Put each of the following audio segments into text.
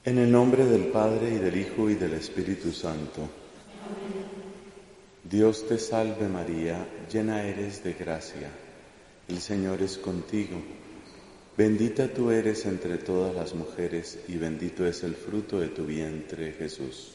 En el nombre del Padre, y del Hijo, y del Espíritu Santo. Dios te salve María, llena eres de gracia. El Señor es contigo. Bendita tú eres entre todas las mujeres, y bendito es el fruto de tu vientre, Jesús.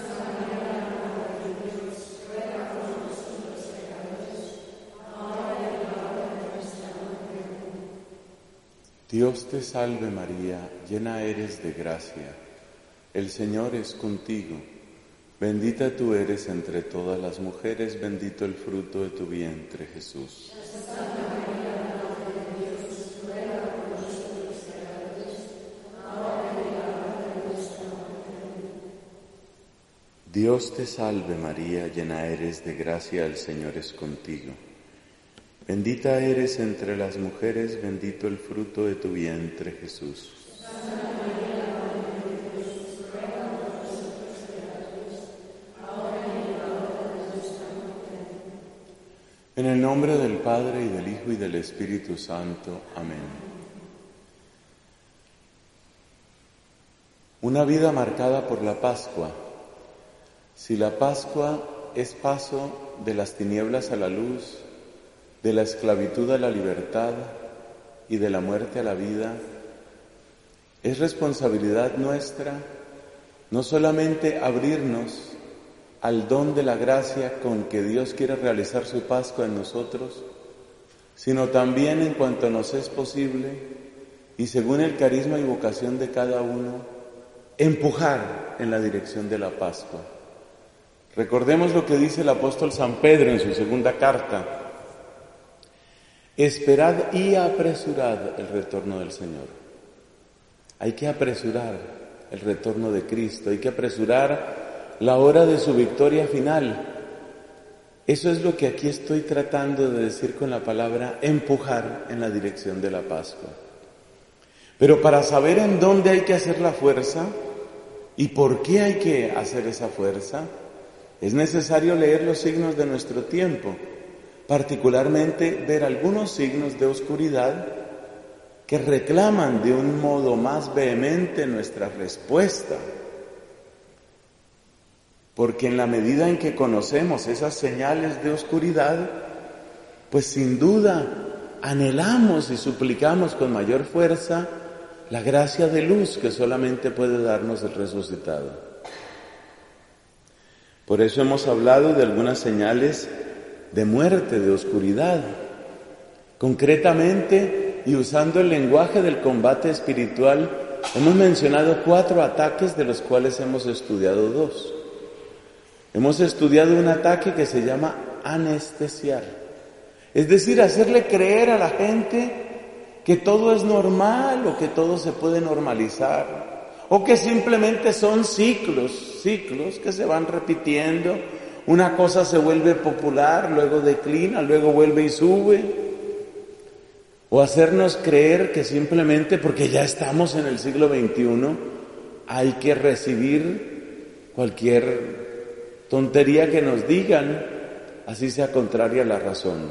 Dios te salve María, llena eres de gracia. El Señor es contigo. Bendita tú eres entre todas las mujeres, bendito el fruto de tu vientre, Jesús. Dios te salve María, llena eres de gracia, el Señor es contigo. Bendita eres entre las mujeres, bendito el fruto de tu vientre, Jesús. En el nombre del Padre, y del Hijo, y del Espíritu Santo. Amén. Una vida marcada por la Pascua. Si la Pascua es paso de las tinieblas a la luz, de la esclavitud a la libertad y de la muerte a la vida, es responsabilidad nuestra no solamente abrirnos al don de la gracia con que Dios quiere realizar su Pascua en nosotros, sino también, en cuanto nos es posible y según el carisma y vocación de cada uno, empujar en la dirección de la Pascua. Recordemos lo que dice el apóstol San Pedro en su segunda carta: esperad y apresurad el retorno del Señor. Hay que apresurar el retorno de Cristo, hay que apresurar la hora de su victoria final. Eso es lo que aquí estoy tratando de decir con la palabra empujar en la dirección de la Pascua. Pero para saber en dónde hay que hacer la fuerza y por qué hay que hacer esa fuerza, es necesario leer los signos de nuestro tiempo, particularmente ver algunos signos de oscuridad que reclaman de un modo más vehemente nuestra respuesta. Porque en la medida en que conocemos esas señales de oscuridad, pues sin duda anhelamos y suplicamos con mayor fuerza la gracia de luz que solamente puede darnos el resucitado. Por eso hemos hablado de algunas señales de muerte, de oscuridad. Concretamente, y usando el lenguaje del combate espiritual, hemos mencionado 4 ataques, de los cuales hemos estudiado 2. Hemos estudiado un ataque que se llama anestesiar, es decir, hacerle creer a la gente que todo es normal o que todo se puede normalizar, o que simplemente son ciclos que se van repitiendo. Una cosa se vuelve popular, luego declina, luego vuelve y sube. O hacernos creer que simplemente porque ya estamos en el siglo XXI hay que recibir cualquier tontería que nos digan, así sea contraria a la razón.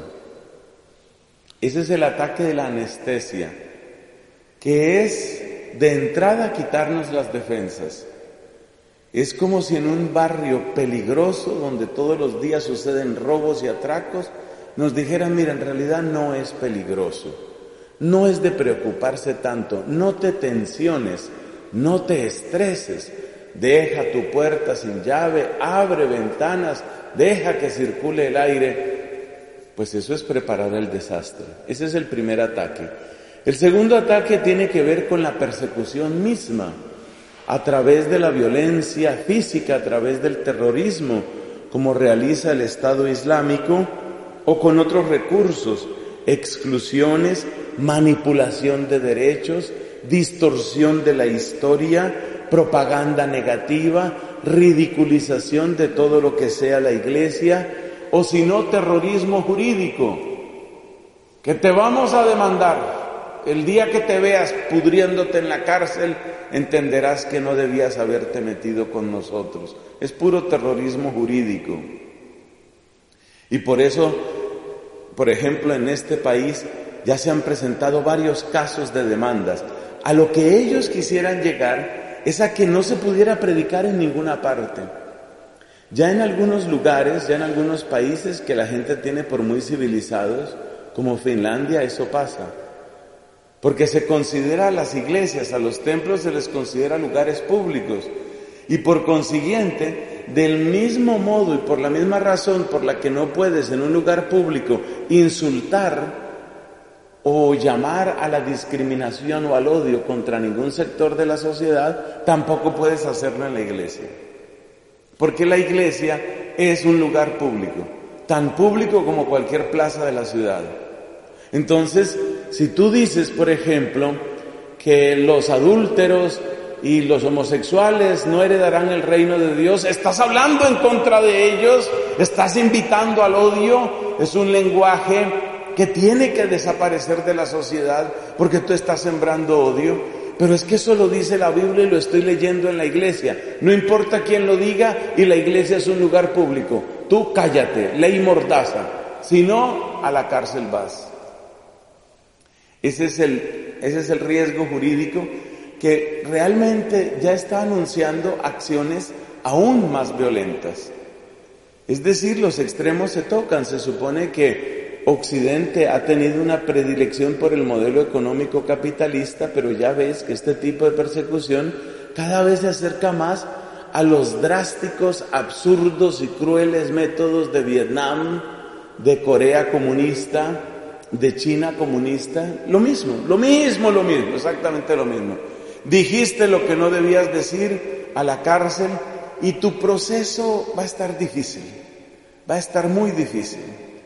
Ese es el ataque de la anestesia, que es de entrada quitarnos las defensas. Es como si en un barrio peligroso, donde todos los días suceden robos y atracos, nos dijeran: mira, en realidad no es peligroso, no es de preocuparse tanto, no te tensiones, no te estreses, deja tu puerta sin llave, abre ventanas, deja que circule el aire. Pues eso es preparar el desastre. Ese es el primer ataque. El segundo ataque tiene que ver con la persecución misma, a través de la violencia física, a través del terrorismo, como realiza el Estado Islámico, o con otros recursos: exclusiones, manipulación de derechos, distorsión de la historia, propaganda negativa, ridiculización de todo lo que sea la Iglesia, o si no, terrorismo jurídico, que te vamos a demandar. El día que te veas pudriéndote en la cárcel, entenderás que no debías haberte metido con nosotros. Es puro terrorismo jurídico. Y por eso, por ejemplo, en este país ya se han presentado varios casos de demandas. A lo que ellos quisieran llegar es a que no se pudiera predicar en ninguna parte. Ya en algunos lugares, ya en algunos países que la gente tiene por muy civilizados, como Finlandia, eso pasa. Porque se considera a las iglesias, a los templos se les considera lugares públicos. Y por consiguiente, del mismo modo y por la misma razón por la que no puedes en un lugar público insultar o llamar a la discriminación o al odio contra ningún sector de la sociedad, tampoco puedes hacerlo en la iglesia. Porque la iglesia es un lugar público, tan público como cualquier plaza de la ciudad. Entonces, si tú dices, por ejemplo, que los adúlteros y los homosexuales no heredarán el reino de Dios, estás hablando en contra de ellos, estás invitando al odio, es un lenguaje que tiene que desaparecer de la sociedad porque tú estás sembrando odio. Pero es que eso lo dice la Biblia y lo estoy leyendo en la iglesia. No importa quién lo diga y la iglesia es un lugar público. Tú cállate, ley mordaza, si no, a la cárcel vas. Ese es el riesgo jurídico que realmente ya está anunciando acciones aún más violentas. Es decir, los extremos se tocan. Se supone que Occidente ha tenido una predilección por el modelo económico capitalista, pero ya ves que este tipo de persecución cada vez se acerca más a los drásticos, absurdos y crueles métodos de Vietnam, de Corea comunista, de China comunista. Lo mismo, exactamente lo mismo. Dijiste lo que no debías decir, a la cárcel, y tu proceso va a estar difícil, va a estar muy difícil.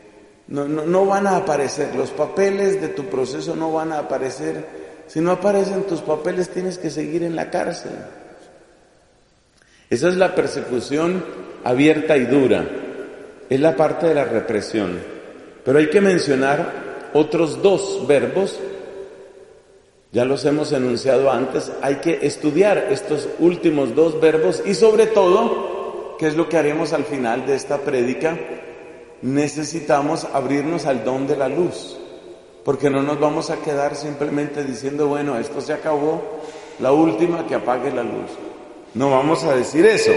No van a aparecer, los papeles de tu proceso no van a aparecer. Si no aparecen tus papeles, tienes que seguir en la cárcel. Esa es la persecución abierta y dura, es la parte de la represión. Pero hay que mencionar otros dos verbos, ya los hemos enunciado antes, hay que estudiar estos últimos dos verbos y sobre todo, que es lo que haremos al final de esta prédica, necesitamos abrirnos al don de la luz, porque no nos vamos a quedar simplemente diciendo, bueno, esto se acabó, la última, que apague la luz. No vamos a decir eso.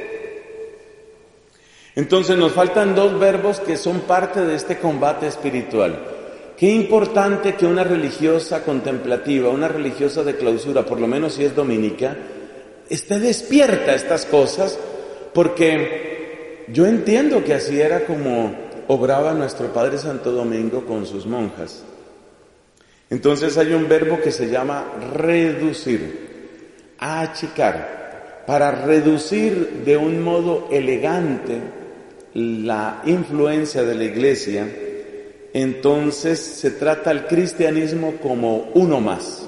Entonces nos faltan dos verbos que son parte de este combate espiritual. Qué importante que una religiosa contemplativa, una religiosa de clausura, por lo menos si es dominica, esté despierta a estas cosas, porque yo entiendo que así era como obraba nuestro Padre Santo Domingo con sus monjas. Entonces hay un verbo que se llama reducir, achicar, para reducir de un modo elegante la influencia de la iglesia. Entonces se trata al cristianismo como uno más.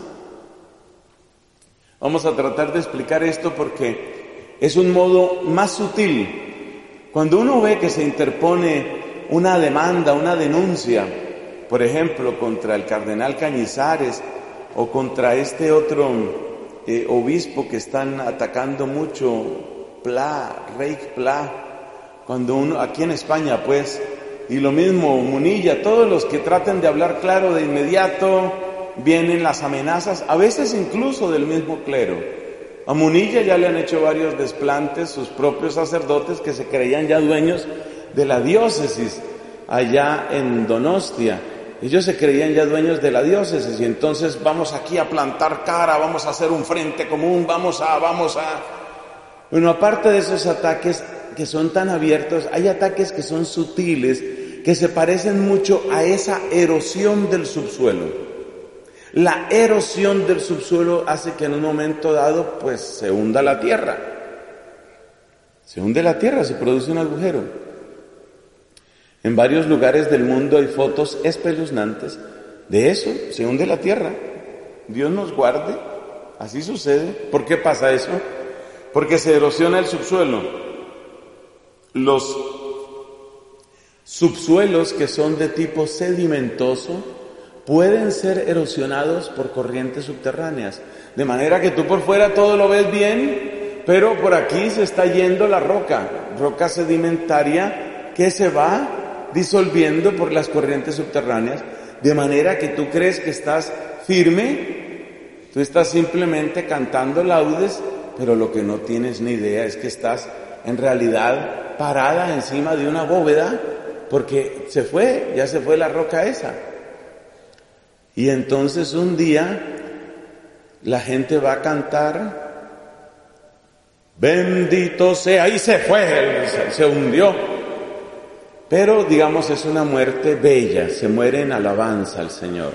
Vamos a tratar de explicar esto porque es un modo más sutil. Cuando uno ve que se interpone una demanda, una denuncia, por ejemplo, contra el cardenal Cañizares o contra este otro obispo que están atacando mucho, Reich Pla, cuando uno, aquí en España pues, y lo mismo Munilla, todos los que traten de hablar claro de inmediato, vienen las amenazas, a veces incluso del mismo clero. A Munilla ya le han hecho varios desplantes sus propios sacerdotes que se creían ya dueños de la diócesis allá en Donostia. Ellos se creían ya dueños de la diócesis y entonces vamos aquí a plantar cara, vamos a hacer un frente común, vamos a... Bueno, aparte de esos ataques que son tan abiertos, hay ataques que son sutiles, que se parecen mucho a esa erosión del subsuelo. La erosión del subsuelo hace que en un momento dado, pues, se hunda la tierra. Se hunde la tierra, se produce un agujero. En varios lugares del mundo hay fotos espeluznantes de eso, se hunde la tierra. Dios nos guarde, así sucede. ¿Por qué pasa eso? Porque se erosiona el subsuelo. Los subsuelos que son de tipo sedimentoso pueden ser erosionados por corrientes subterráneas, de manera que tú por fuera todo lo ves bien, pero por aquí se está yendo la roca sedimentaria que se va disolviendo por las corrientes subterráneas, de manera que tú crees que estás firme, tú estás simplemente cantando laudes pero lo que no tienes ni idea es que estás en realidad parada encima de una bóveda, porque ya se fue la roca esa. Y entonces un día la gente va a cantar, bendito sea, y se fue, se hundió. Pero digamos es una muerte bella, se muere en alabanza al Señor.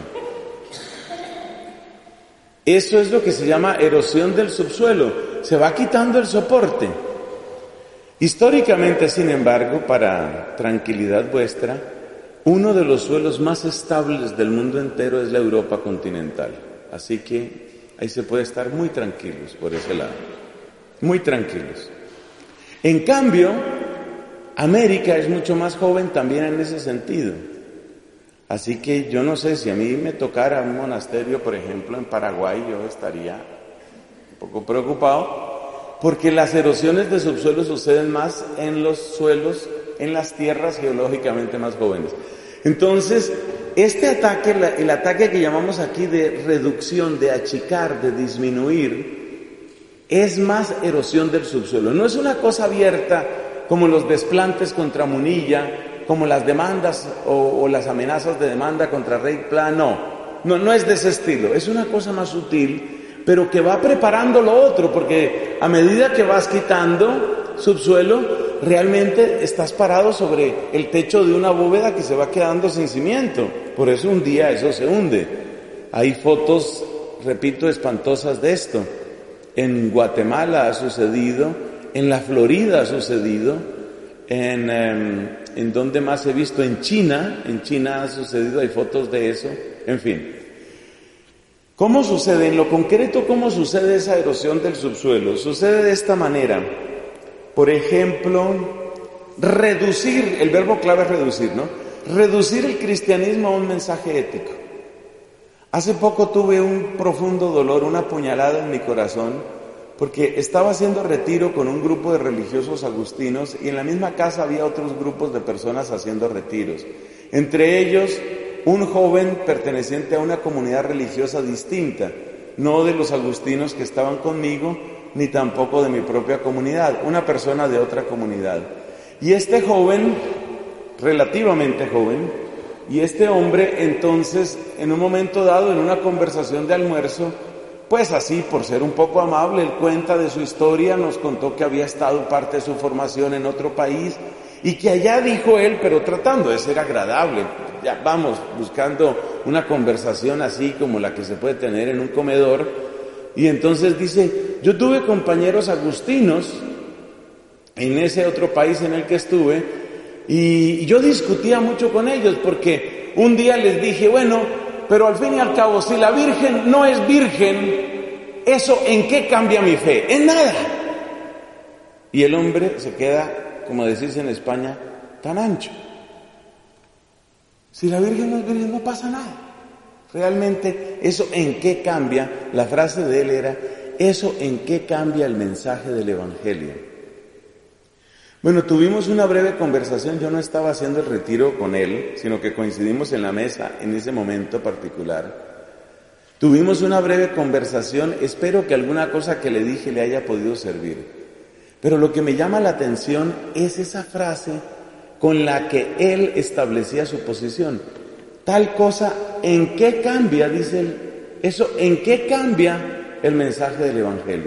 Eso es lo que se llama erosión del subsuelo, se va quitando el soporte. Históricamente, sin embargo, para tranquilidad vuestra, uno de los suelos más estables del mundo entero es la Europa continental. Así que ahí se puede estar muy tranquilos por ese lado, muy tranquilos. En cambio, América es mucho más joven también en ese sentido. Así que yo no sé, si a mí me tocara un monasterio, por ejemplo, en Paraguay, yo estaría un poco preocupado, porque las erosiones de subsuelo suceden más en los suelos, en las tierras geológicamente más jóvenes. Entonces, este ataque, el ataque que llamamos aquí de reducción, de achicar, de disminuir, es más erosión del subsuelo. No es una cosa abierta como los desplantes contra Munilla, como las demandas o las amenazas de demanda contra Rey Pla, no es de ese estilo, es una cosa más sutil, pero que va preparando lo otro, porque a medida que vas quitando subsuelo, realmente estás parado sobre el techo de una bóveda que se va quedando sin cimiento, por eso un día eso se hunde. Hay fotos, repito, espantosas de esto. En Guatemala ha sucedido, en la Florida ha sucedido, en donde más he visto, en China ha sucedido, hay fotos de eso, en fin. ¿Cómo sucede? En lo concreto, ¿cómo sucede esa erosión del subsuelo? Sucede de esta manera. Por ejemplo, reducir, el verbo clave es reducir, ¿no? Reducir el cristianismo a un mensaje ético. Hace poco tuve un profundo dolor, una puñalada en mi corazón, porque estaba haciendo retiro con un grupo de religiosos agustinos y en la misma casa había otros grupos de personas haciendo retiros. Entre ellos, un joven perteneciente a una comunidad religiosa distinta, no de los agustinos que estaban conmigo, ni tampoco de mi propia comunidad, una persona de otra comunidad. Y este joven, relativamente joven, y este hombre entonces, en un momento dado, en una conversación de almuerzo, pues así, por ser un poco amable, él cuenta de su historia, nos contó que había estado parte de su formación en otro país y que allá, dijo él, pero tratando de ser agradable, ya vamos, buscando una conversación así como la que se puede tener en un comedor, y entonces dice, yo tuve compañeros agustinos en ese otro país en el que estuve y yo discutía mucho con ellos porque un día les dije, bueno, pero al fin y al cabo, si la Virgen no es virgen, ¿eso en qué cambia mi fe? En nada. Y el hombre se queda, como decís en España, tan ancho. Si la Virgen no es virgen, no pasa nada. Realmente, ¿eso en qué cambia? La frase de él era, ¿eso en qué cambia el mensaje del Evangelio? Bueno, tuvimos una breve conversación, yo no estaba haciendo el retiro con él, sino que coincidimos en la mesa en ese momento particular. Tuvimos una breve conversación, espero que alguna cosa que le dije le haya podido servir. Pero lo que me llama la atención es esa frase con la que él establecía su posición. Tal cosa, ¿en qué cambia? Dice él, eso, ¿en qué cambia el mensaje del Evangelio?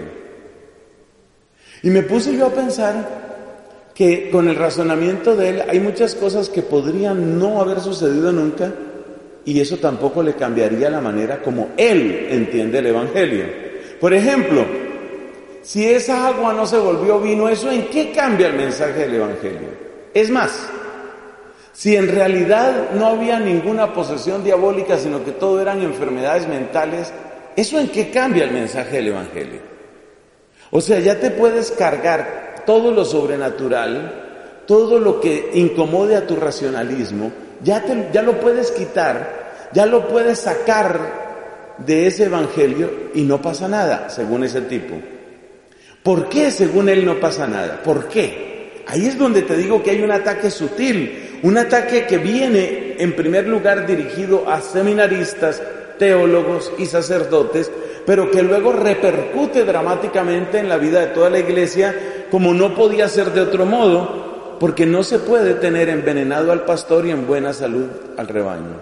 Y me puse yo a pensar que con el razonamiento de él hay muchas cosas que podrían no haber sucedido nunca y eso tampoco le cambiaría la manera como él entiende el Evangelio. Por ejemplo, si esa agua no se volvió vino, ¿eso en qué cambia el mensaje del Evangelio? Es más, si en realidad no había ninguna posesión diabólica, sino que todo eran enfermedades mentales, ¿eso en qué cambia el mensaje del Evangelio? O sea, ya te puedes cargar todo lo sobrenatural, todo lo que incomode a tu racionalismo, ya lo puedes quitar, ya lo puedes sacar de ese evangelio y no pasa nada, según ese tipo. ¿Por qué según él no pasa nada? ¿Por qué? Ahí es donde te digo que hay un ataque sutil, un ataque que viene en primer lugar dirigido a seminaristas, teólogos y sacerdotes, pero que luego repercute dramáticamente en la vida de toda la iglesia, como no podía ser de otro modo, porque no se puede tener envenenado al pastor y en buena salud al rebaño.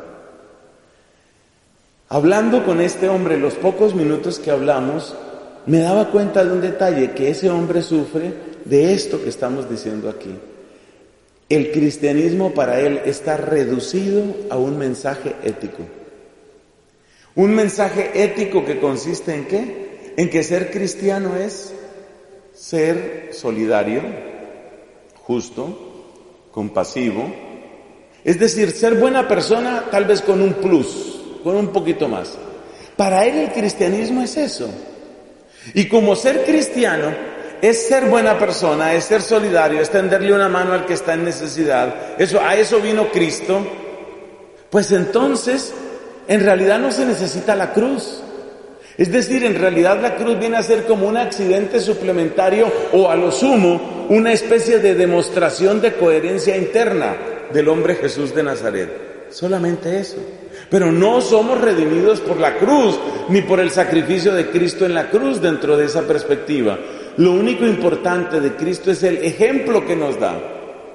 Hablando con este hombre, los pocos minutos que hablamos, me daba cuenta de un detalle, que ese hombre sufre de esto que estamos diciendo aquí. El cristianismo para él está reducido a un mensaje ético. Un mensaje ético que consiste ¿en qué? En que ser cristiano es ser solidario, justo, compasivo, es decir, ser buena persona tal vez con un plus, con un poquito más. Para él el cristianismo es eso. Y como ser cristiano es ser buena persona, es ser solidario, es tenderle una mano al que está en necesidad, a eso vino Cristo, pues entonces en realidad no se necesita la cruz. Es decir, en realidad la cruz viene a ser como un accidente suplementario o a lo sumo una especie de demostración de coherencia interna del hombre Jesús de Nazaret. Solamente eso. Pero no somos redimidos por la cruz, ni por el sacrificio de Cristo en la cruz dentro de esa perspectiva. Lo único importante de Cristo es el ejemplo que nos da.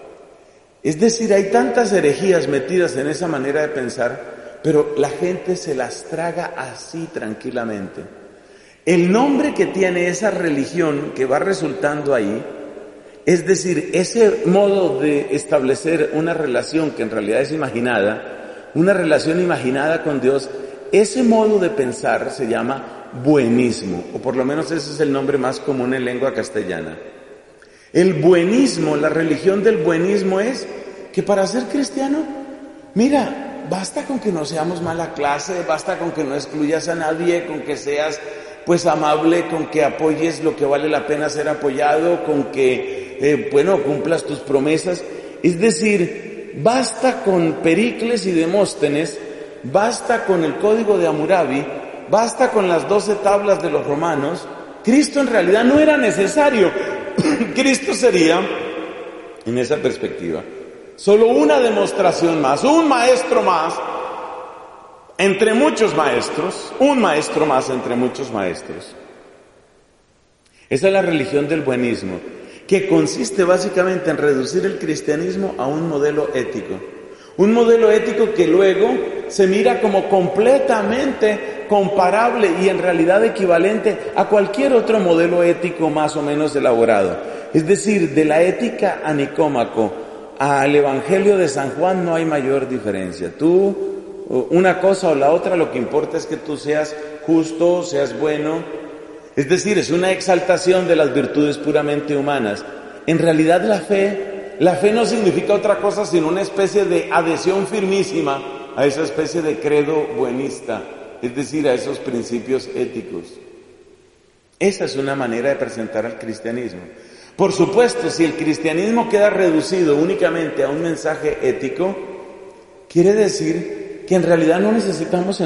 Es decir, hay tantas herejías metidas en esa manera de pensar, pero la gente se las traga así tranquilamente. El nombre que tiene esa religión que va resultando ahí, es decir, ese modo de establecer una relación que en realidad es imaginada, una relación imaginada con Dios, ese modo de pensar se llama buenismo, o por lo menos ese es el nombre más común en lengua castellana. El buenismo, la religión del buenismo es que para ser cristiano, mira, basta con que no seamos mala clase, basta con que no excluyas a nadie, con que seas pues amable, con que apoyes lo que vale la pena ser apoyado, con que, cumplas tus promesas. Es decir, basta con Pericles y Demóstenes, basta con el Código de Hammurabi, basta con las 12 tablas de los romanos. Cristo en realidad no era necesario. Cristo sería, en esa perspectiva, solo una demostración más, un maestro más entre muchos maestros, un maestro más entre muchos maestros. Esa es la religión del buenismo, que consiste básicamente en reducir el cristianismo a un modelo ético. Un modelo ético que luego se mira como completamente comparable y en realidad equivalente a cualquier otro modelo ético más o menos elaborado. Es decir, de la ética a Nicómaco al Evangelio de San Juan no hay mayor diferencia. Una cosa o la otra, lo que importa es que tú seas justo, seas bueno. Es decir, es una exaltación de las virtudes puramente humanas. En realidad la fe no significa otra cosa sino una especie de adhesión firmísima a esa especie de credo buenista, es decir, a esos principios éticos. Esa es una manera de presentar al cristianismo. Por supuesto, si el cristianismo queda reducido únicamente a un mensaje ético, quiere decir que en realidad no necesitamos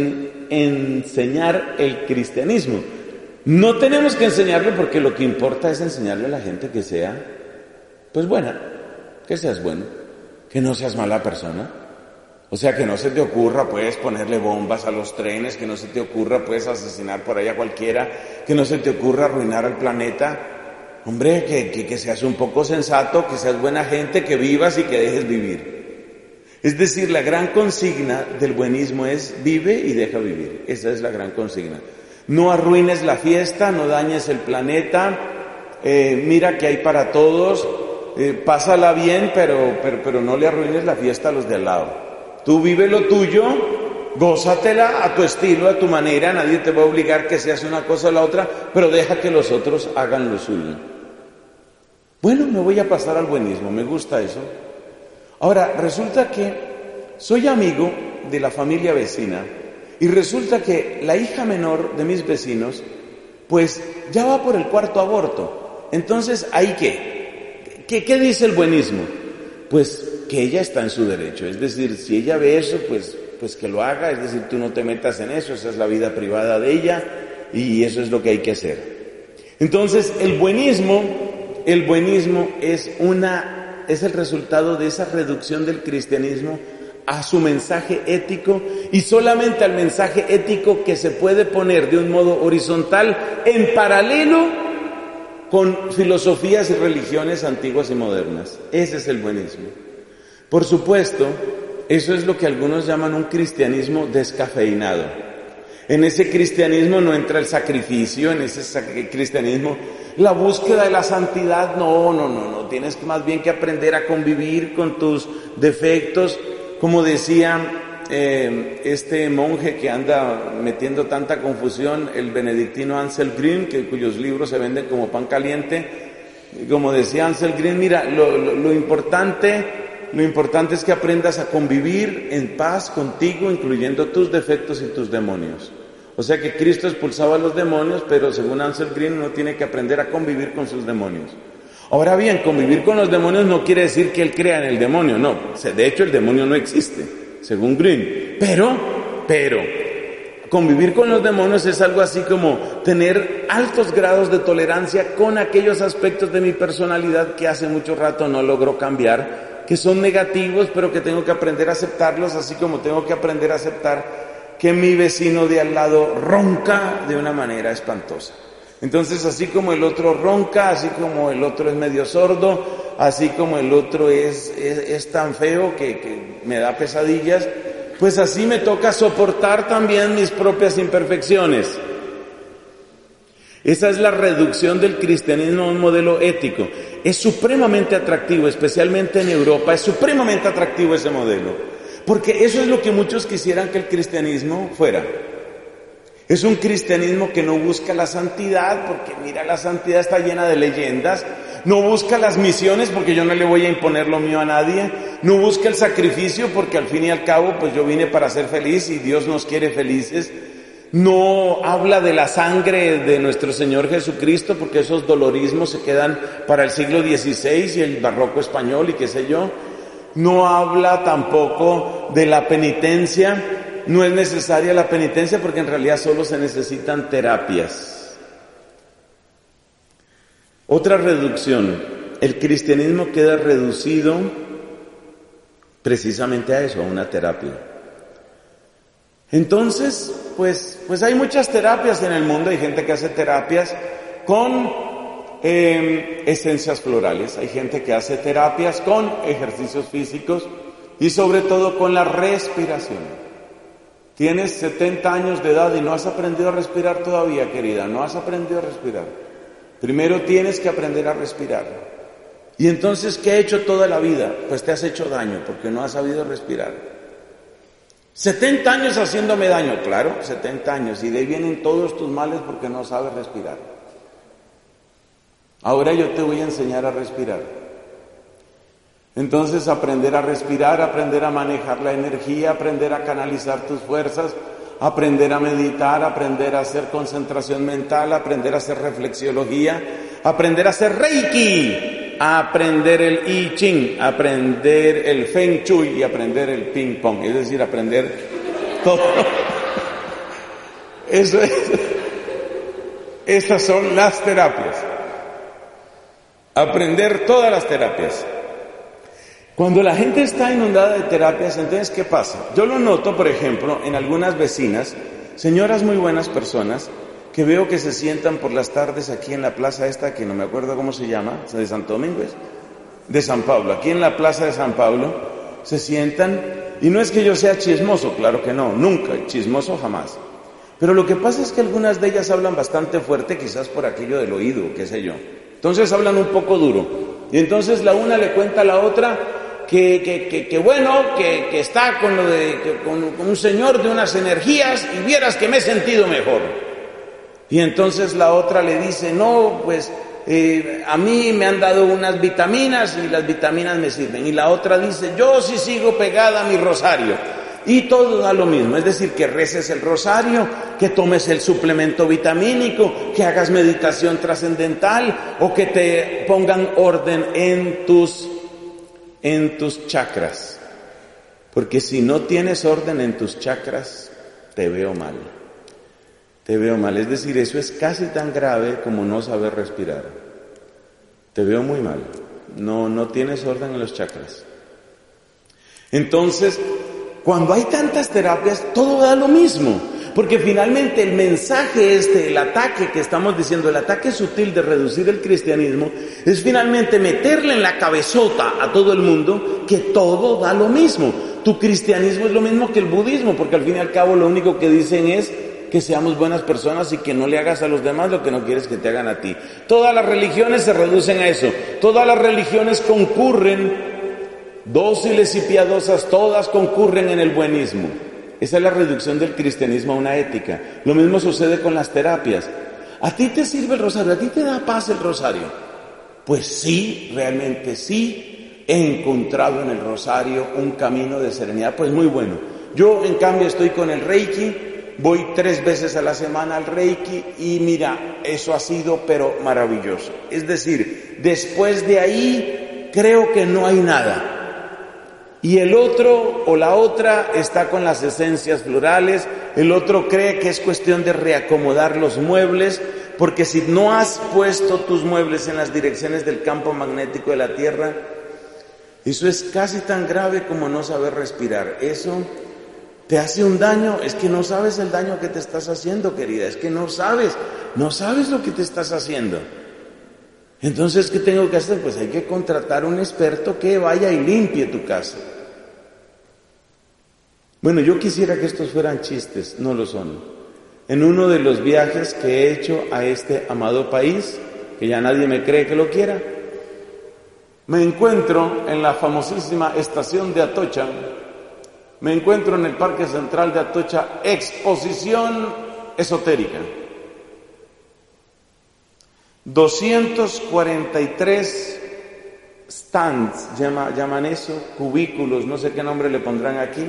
enseñar el cristianismo. No tenemos que enseñarlo porque lo que importa es enseñarle a la gente que sea, pues buena, que seas bueno, que no seas mala persona. O sea, que no se te ocurra, pues, ponerle bombas a los trenes, que no se te ocurra, pues, asesinar por ahí a cualquiera, que no se te ocurra arruinar al planeta. Hombre, que seas un poco sensato, que seas buena gente, que vivas y que dejes vivir. Es decir, la gran consigna del buenismo es vive y deja vivir. Esa es la gran consigna. No arruines la fiesta, no dañes el planeta, mira que hay para todos, pásala bien, pero no le arruines la fiesta a los de al lado. Tú vive lo tuyo, gózatela a tu estilo, a tu manera, nadie te va a obligar que seas una cosa o la otra, pero deja que los otros hagan lo suyo. Bueno, me voy a pasar al buenismo, me gusta eso. Ahora, resulta que soy amigo de la familia vecina y resulta que la hija menor de mis vecinos, pues ya va por el 4º aborto. Entonces, ¿ahí qué? ¿Qué dice el buenismo? Pues que ella está en su derecho, es decir, si ella ve eso, pues que lo haga, es decir, tú no te metas en eso, esa es la vida privada de ella y eso es lo que hay que hacer. Entonces, el buenismo es el resultado de esa reducción del cristianismo a su mensaje ético y solamente al mensaje ético que se puede poner de un modo horizontal en paralelo con filosofías y religiones antiguas y modernas. Ese es el buenismo. Por supuesto, eso es lo que algunos llaman un cristianismo descafeinado. En ese cristianismo no entra el sacrificio, en ese cristianismo la búsqueda de la santidad, no, tienes más bien que aprender a convivir con tus defectos, como decía este monje que anda metiendo tanta confusión, el benedictino Ansel Green, cuyos libros se venden como pan caliente, como decía Ansel Green, mira, lo importante es que aprendas a convivir en paz contigo, incluyendo tus defectos y tus demonios. O sea que Cristo expulsaba a los demonios, pero según Ansel Green uno tiene que aprender a convivir con sus demonios. Ahora bien, convivir con los demonios no quiere decir que él crea en el demonio, no. De hecho, el demonio no existe, según Green. Pero, convivir con los demonios es algo así como tener altos grados de tolerancia con aquellos aspectos de mi personalidad que hace mucho rato no logro cambiar, que son negativos, pero que tengo que aprender a aceptarlos, así como tengo que aprender a aceptar que mi vecino de al lado ronca de una manera espantosa. Entonces, así como el otro ronca, así como el otro es medio sordo, así como el otro es tan feo que me da pesadillas, pues así me toca soportar también mis propias imperfecciones. Esa es la reducción del cristianismo a un modelo ético. Es supremamente atractivo, especialmente en Europa, es supremamente atractivo ese modelo. Porque eso es lo que muchos quisieran que el cristianismo fuera. Es un cristianismo que no busca la santidad, porque mira, la santidad está llena de leyendas. No busca las misiones, porque yo no le voy a imponer lo mío a nadie. No busca el sacrificio, porque al fin y al cabo, pues yo vine para ser feliz y Dios nos quiere felices. No habla de la sangre de nuestro Señor Jesucristo, porque esos dolorismos se quedan para el siglo XVI y el barroco español y qué sé yo. No habla tampoco de la penitencia, no es necesaria la penitencia porque en realidad solo se necesitan terapias. Otra reducción, el cristianismo queda reducido precisamente a eso, a una terapia. Entonces, pues hay muchas terapias en el mundo, hay gente que hace terapias con esencias florales, hay gente que hace terapias con ejercicios físicos y sobre todo con la respiración. Tienes 70 años de edad y no has aprendido a respirar todavía, querida, no has aprendido a respirar. Primero tienes que aprender a respirar. Y entonces, ¿qué has hecho toda la vida? Pues te has hecho daño porque no has sabido respirar. 70 años haciéndome daño, claro, 70 años, y de ahí vienen todos tus males porque no sabes respirar. Ahora yo te voy a enseñar a respirar. Entonces, aprender a respirar, aprender a manejar la energía, aprender a canalizar tus fuerzas, aprender a meditar, aprender a hacer concentración mental, aprender a hacer reflexiología, aprender a hacer Reiki, aprender el I Ching, aprender el Feng Shui y aprender el Ping Pong, es decir, aprender todo. Eso es. Esas son las terapias. Aprender todas las terapias. Cuando la gente está inundada de terapias, entonces, ¿qué pasa? Yo lo noto, por ejemplo, en algunas vecinas, señoras muy buenas personas, que veo que se sientan por las tardes aquí en la plaza esta, que no me acuerdo cómo se llama, de Santo Domingo, de San Pablo, aquí en la plaza de San Pablo, se sientan, y no es que yo sea chismoso, claro que no, nunca, chismoso jamás. Pero lo que pasa es que algunas de ellas hablan bastante fuerte, quizás por aquello del oído, qué sé yo. Entonces hablan un poco duro. Y entonces la una le cuenta a la otra que bueno, que está con un señor de unas energías y vieras que me he sentido mejor. Y entonces la otra le dice, no, pues a mí me han dado unas vitaminas y las vitaminas me sirven. Y la otra dice, yo sí sigo pegada a mi rosario. Y todo da lo mismo, es decir, que reces el rosario, que tomes el suplemento vitamínico, que hagas meditación trascendental o que te pongan orden en tus chakras. Porque si no tienes orden en tus chakras, te veo mal. Te veo mal, es decir, eso es casi tan grave como no saber respirar. Te veo muy mal, no tienes orden en los chakras. Entonces, Cuando hay tantas terapias, todo da lo mismo. Porque finalmente el mensaje el ataque que estamos diciendo, el ataque sutil de reducir el cristianismo, es finalmente meterle en la cabezota a todo el mundo que todo da lo mismo. Tu cristianismo es lo mismo que el budismo, porque al fin y al cabo lo único que dicen es que seamos buenas personas y que no le hagas a los demás lo que no quieres que te hagan a ti. Todas las religiones se reducen a eso. Todas las religiones concurren, dóciles y piadosas, todas concurren en el buenismo. Esa es la reducción del cristianismo a una ética. Lo mismo sucede con las terapias. ¿A ti te sirve el rosario? ¿A ti te da paz el rosario? Pues sí, realmente sí. He encontrado en el rosario un camino de serenidad, pues muy bueno. Yo, en cambio, estoy con el Reiki, voy 3 veces a la semana al Reiki y mira, eso ha sido pero maravilloso. Es decir, después de ahí creo que no hay nada. Y el otro o la otra está con las esencias florales, el otro cree que es cuestión de reacomodar los muebles, porque si no has puesto tus muebles en las direcciones del campo magnético de la Tierra, eso es casi tan grave como no saber respirar. Eso te hace un daño, es que no sabes el daño que te estás haciendo, querida, es que no sabes lo que te estás haciendo. Entonces, ¿qué tengo que hacer? Pues hay que contratar un experto que vaya y limpie tu casa. Bueno, yo quisiera que estos fueran chistes, no lo son. En uno de los viajes que he hecho a este amado país, que ya nadie me cree que lo quiera, me encuentro en la famosísima estación de Atocha, me encuentro en el Parque Central de Atocha, exposición esotérica. 243 stands, llaman eso, cubículos, no sé qué nombre le pondrán aquí.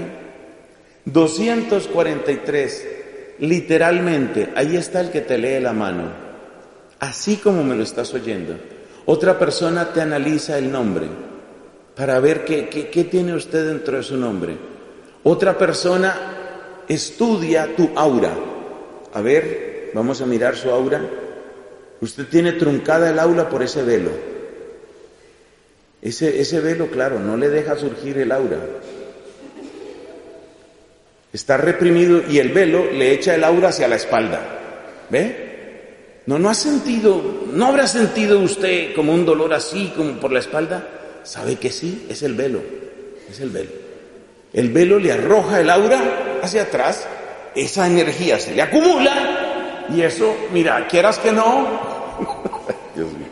243, literalmente, ahí está el que te lee la mano, así como me lo estás oyendo. Otra persona te analiza el nombre para ver qué tiene usted dentro de su nombre. Otra persona estudia tu aura. A ver, vamos a mirar su aura. Usted tiene truncada el aura por ese velo. Ese velo, claro, no le deja surgir el aura. Está reprimido y el velo le echa el aura hacia la espalda. ¿Ve? No habrá sentido usted como un dolor así, como por la espalda. ¿Sabe que sí? Es el velo. El velo le arroja el aura hacia atrás, esa energía se le acumula y eso, mira, quieras que no. Dios mío.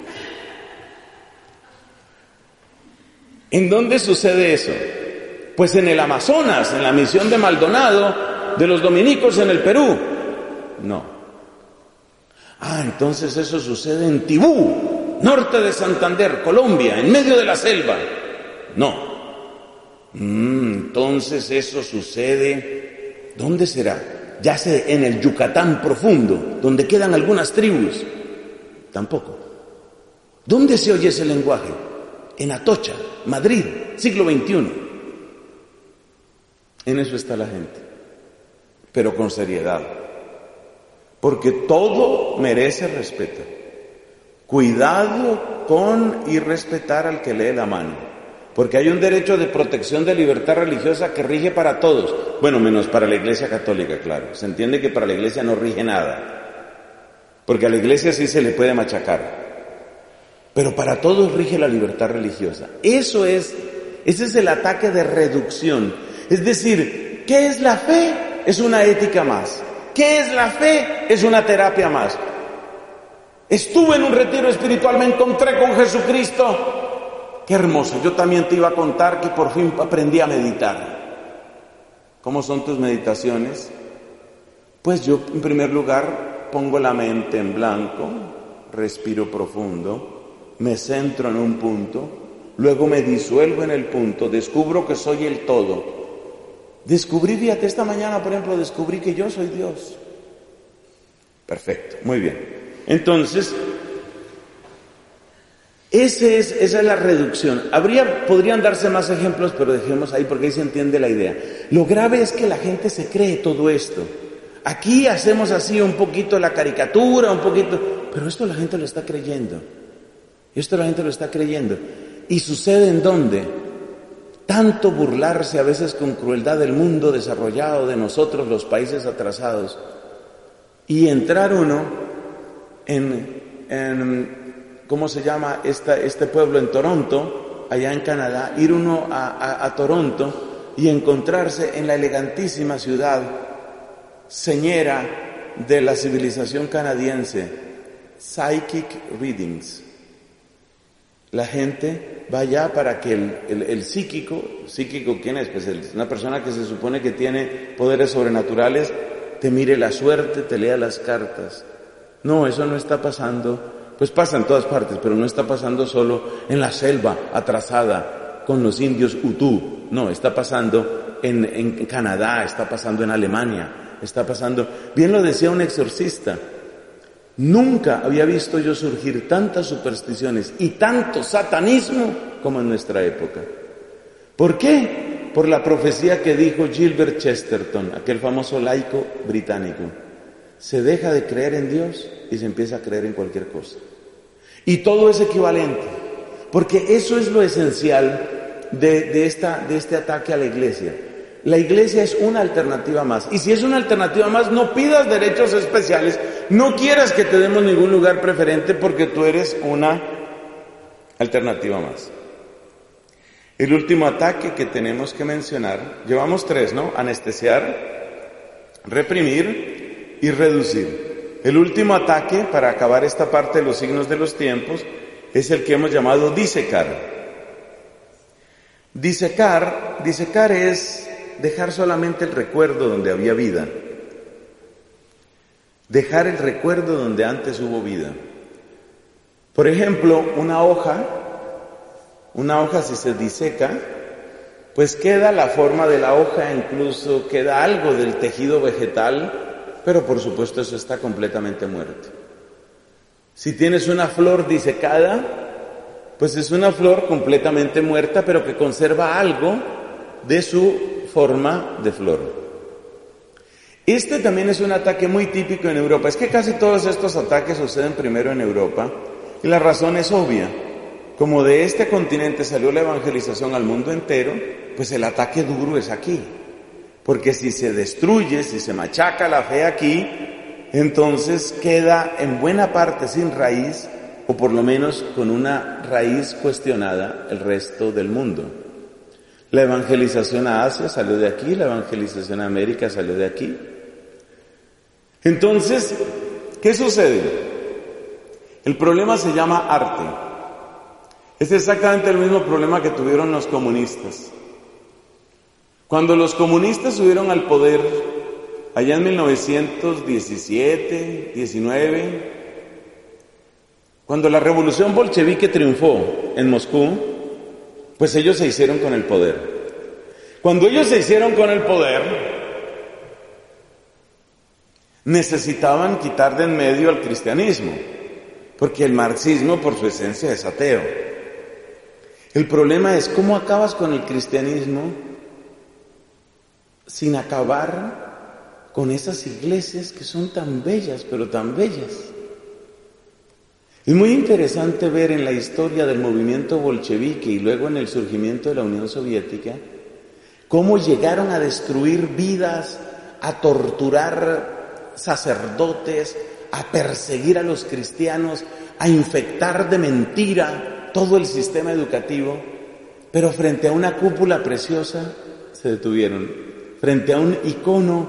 ¿En dónde sucede eso? Pues en el Amazonas, en la misión de Maldonado, de los dominicos en el Perú. No. Entonces eso sucede en Tibú, norte de Santander, Colombia, en medio de la selva. No. Entonces eso sucede, ¿dónde será? Ya sé, en el Yucatán profundo, donde quedan algunas tribus. Tampoco. ¿Dónde se oye ese lenguaje? En Atocha, Madrid, siglo XXI. En eso está la gente, pero con seriedad, porque todo merece respeto. Cuidado con irrespetar al que lee la mano, porque hay un derecho de protección de libertad religiosa que rige para todos, bueno, menos para la Iglesia Católica, claro. Se entiende que para la Iglesia no rige nada, porque a la Iglesia sí se le puede machacar, pero para todos rige la libertad religiosa. Ese es el ataque de reducción. Es decir, ¿qué es la fe? Es una ética más. ¿Qué es la fe? Es una terapia más. Estuve en un retiro espiritual, me encontré con Jesucristo. Qué hermoso. Yo también te iba a contar que por fin aprendí a meditar. ¿Cómo son tus meditaciones? Pues yo, en primer lugar, pongo la mente en blanco, respiro profundo, me centro en un punto, luego me disuelvo en el punto, descubro que soy el todo. Fíjate, esta mañana, por ejemplo, descubrí que yo soy Dios. Perfecto, muy bien. Entonces, esa es la reducción. Podrían darse más ejemplos, pero dejemos ahí porque ahí se entiende la idea. Lo grave es que la gente se cree todo esto. Aquí hacemos así un poquito la caricatura, pero esto la gente lo está creyendo. ¿Y sucede en dónde? tanto burlarse a veces con crueldad del mundo desarrollado, de nosotros los países atrasados, y entrar uno en ¿cómo se llama este pueblo? En Toronto, allá en Canadá, ir uno a Toronto y encontrarse en la elegantísima ciudad señera de la civilización canadiense, Psychic Readings. La gente va allá para que el psíquico, ¿quién es? Pues una persona que se supone que tiene poderes sobrenaturales, te mire la suerte, te lea las cartas. No, eso no está pasando, pues pasa en todas partes, pero no está pasando solo en la selva atrasada con los indios Utú. No, está pasando en Canadá, está pasando en Alemania, está pasando... Bien lo decía un exorcista, nunca había visto yo surgir tantas supersticiones y tanto satanismo como en nuestra época. ¿Por qué? Por la profecía que dijo Gilbert Chesterton, aquel famoso laico británico. Se deja de creer en Dios y se empieza a creer en cualquier cosa. Y todo es equivalente, porque eso es lo esencial de este ataque a la iglesia. La iglesia es una alternativa más. Y si es una alternativa más, no pidas derechos especiales, no quieras que te demos ningún lugar preferente porque tú eres una alternativa más. El último ataque que tenemos que mencionar, llevamos 3, ¿no? Anestesiar, reprimir y reducir. El último ataque, para acabar esta parte de los signos de los tiempos, es el que hemos llamado disecar. Disecar es dejar solamente el recuerdo donde había vida. Dejar el recuerdo donde antes hubo vida. Por ejemplo, una hoja si se diseca, pues queda la forma de la hoja, incluso queda algo del tejido vegetal, pero por supuesto eso está completamente muerto. Si tienes una flor disecada, pues es una flor completamente muerta, pero que conserva algo de su forma de flor. Este también es un ataque muy típico en Europa. Es que casi todos estos ataques suceden primero en Europa, y la razón es obvia. Como de este continente salió la evangelización al mundo entero, pues el ataque duro es aquí. Porque si se destruye, si se machaca la fe aquí, entonces queda en buena parte sin raíz, o por lo menos con una raíz cuestionada, el resto del mundo. La evangelización a Asia salió de aquí, la evangelización a América salió de aquí. Entonces, ¿qué sucede? El problema se llama arte. Es exactamente el mismo problema que tuvieron los comunistas. Cuando los comunistas subieron al poder, allá en 1917, 19, cuando la revolución bolchevique triunfó en Moscú, pues ellos se hicieron con el poder. Cuando ellos se hicieron con el poder, necesitaban quitar de en medio al cristianismo, porque el marxismo por su esencia es ateo. El problema es cómo acabas con el cristianismo sin acabar con esas iglesias que son tan bellas, pero tan bellas. Es muy interesante ver en la historia del movimiento bolchevique y luego en el surgimiento de la Unión Soviética cómo llegaron a destruir vidas, a torturar sacerdotes, a perseguir a los cristianos, a infectar de mentira todo el sistema educativo, pero frente a una cúpula preciosa se detuvieron, frente a un icono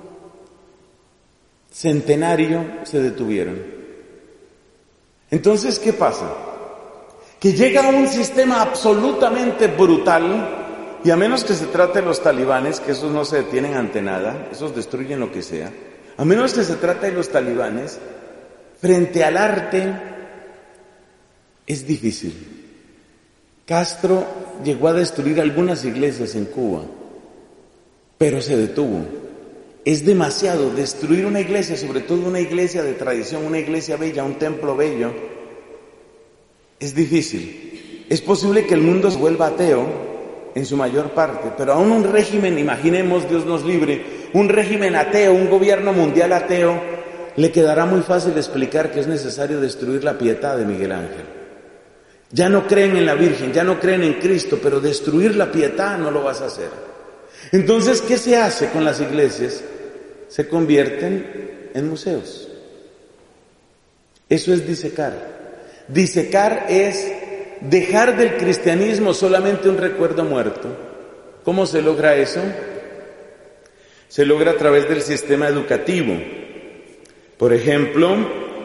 centenario se detuvieron. Entonces, ¿qué pasa? Que llega un sistema absolutamente brutal, y a menos que se trate de los talibanes, que esos no se detienen ante nada, esos destruyen lo que sea, a menos que se trate de los talibanes, frente al arte es difícil. Castro llegó a destruir algunas iglesias en Cuba, pero se detuvo. Es demasiado destruir una iglesia, sobre todo una iglesia de tradición, una iglesia bella, un templo bello. Es difícil. Es posible que el mundo se vuelva ateo en su mayor parte, pero aún un régimen, imaginemos, Dios nos libre, un régimen ateo, un gobierno mundial ateo, le quedará muy fácil explicar que es necesario destruir la pietad de Miguel Ángel. Ya no creen en la Virgen, ya no creen en Cristo, pero destruir la pietad no lo vas a hacer. Entonces, ¿qué se hace con las iglesias? Se convierten en museos. Eso es disecar. Disecar es dejar del cristianismo solamente un recuerdo muerto. ¿Cómo se logra eso? Se logra a través del sistema educativo. Por ejemplo,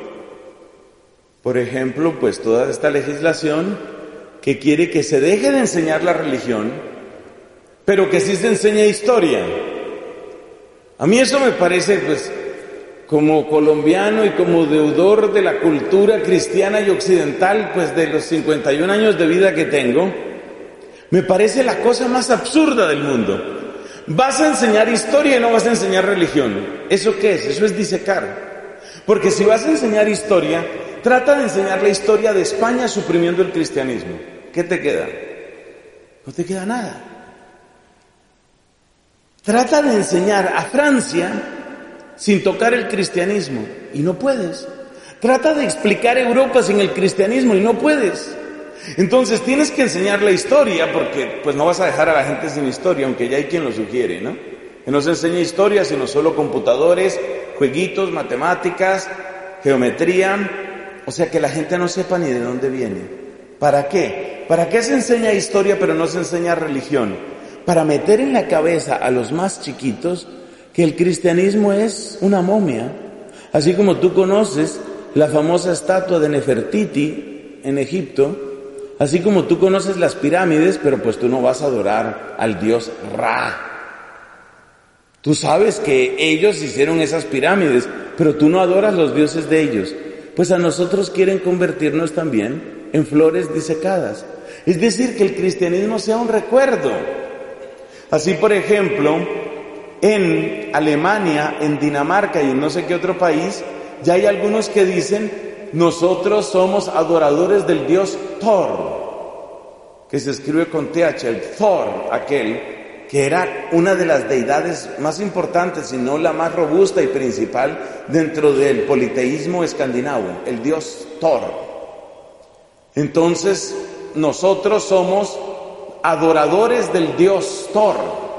pues toda esta legislación que quiere que se deje de enseñar la religión, pero que sí se enseñe historia. A mí eso me parece, pues, como colombiano y como deudor de la cultura cristiana y occidental, pues de los 51 años de vida que tengo, me parece la cosa más absurda del mundo. Vas a enseñar historia y no vas a enseñar religión. ¿Eso qué es? Eso es disecar. Porque si vas a enseñar historia, trata de enseñar la historia de España suprimiendo el cristianismo. ¿Qué te queda? No te queda nada. Trata de enseñar a Francia sin tocar el cristianismo y no puedes. Trata de explicar Europa sin el cristianismo y no puedes. Entonces tienes que enseñar la historia porque pues no vas a dejar a la gente sin historia, aunque ya hay quien lo sugiere, ¿no? Que no se enseñe historia sino solo computadores, jueguitos, matemáticas, geometría, o sea que la gente no sepa ni de dónde viene. ¿Para qué? ¿Para qué se enseña historia pero no se enseña religión? Para meter en la cabeza a los más chiquitos que el cristianismo es una momia, así como tú conoces la famosa estatua de Nefertiti en Egipto, así como tú conoces las pirámides, pero pues tú no vas a adorar al dios Ra. Tú sabes que ellos hicieron esas pirámides, pero tú no adoras los dioses de ellos. Pues a nosotros quieren convertirnos también en flores disecadas. Es decir, que el cristianismo sea un recuerdo. Así, por ejemplo, en Alemania, en Dinamarca y en no sé qué otro país, ya hay algunos que dicen: nosotros somos adoradores del dios Thor, que se escribe con TH, el Thor, aquel que era una de las deidades más importantes, si no la más robusta y principal dentro del politeísmo escandinavo, el dios Thor. Entonces, nosotros somos adoradores del dios Thor.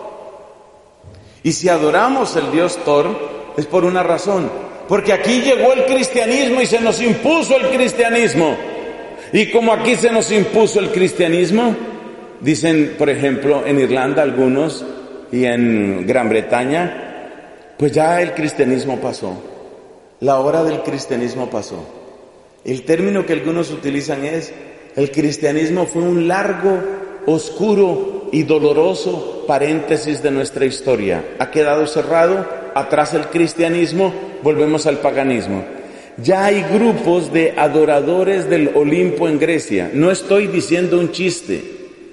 Y si adoramos el dios Thor, es por una razón. Porque aquí llegó el cristianismo y se nos impuso el cristianismo. Y como aquí se nos impuso el cristianismo, dicen, por ejemplo, en Irlanda algunos y en Gran Bretaña, pues ya el cristianismo pasó. La hora del cristianismo pasó. El término que algunos utilizan es: el cristianismo fue un largo, oscuro y doloroso paréntesis de nuestra historia. Ha quedado cerrado, atrás el cristianismo, volvemos al paganismo. Ya hay grupos de adoradores del Olimpo en Grecia. No estoy diciendo un chiste.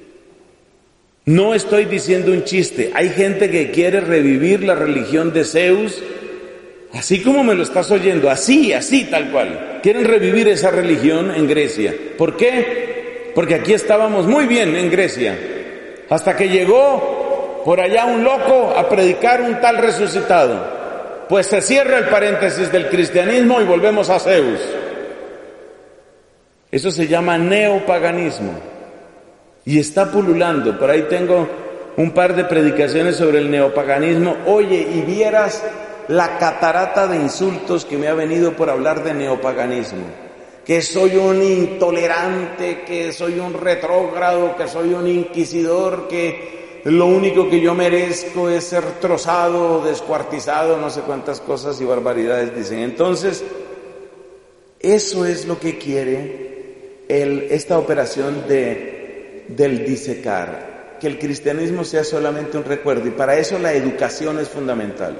No estoy diciendo un chiste. Hay gente que quiere revivir la religión de Zeus, así como me lo estás oyendo, así, tal cual. Quieren revivir esa religión en Grecia. ¿Por qué? Porque aquí estábamos muy bien en Grecia, hasta que llegó por allá un loco a predicar un tal resucitado. Pues se cierra el paréntesis del cristianismo y volvemos a Zeus. Eso se llama neopaganismo y está pululando. Por ahí tengo un par de predicaciones sobre el neopaganismo. Oye, y vieras la catarata de insultos que me ha venido por hablar de neopaganismo. Que soy un intolerante, que soy un retrógrado, que soy un inquisidor, que lo único que yo merezco es ser trozado, descuartizado, no sé cuántas cosas y barbaridades dicen. Entonces, eso es lo que quiere esta operación del disecar, que el cristianismo sea solamente un recuerdo, y para eso la educación es fundamental.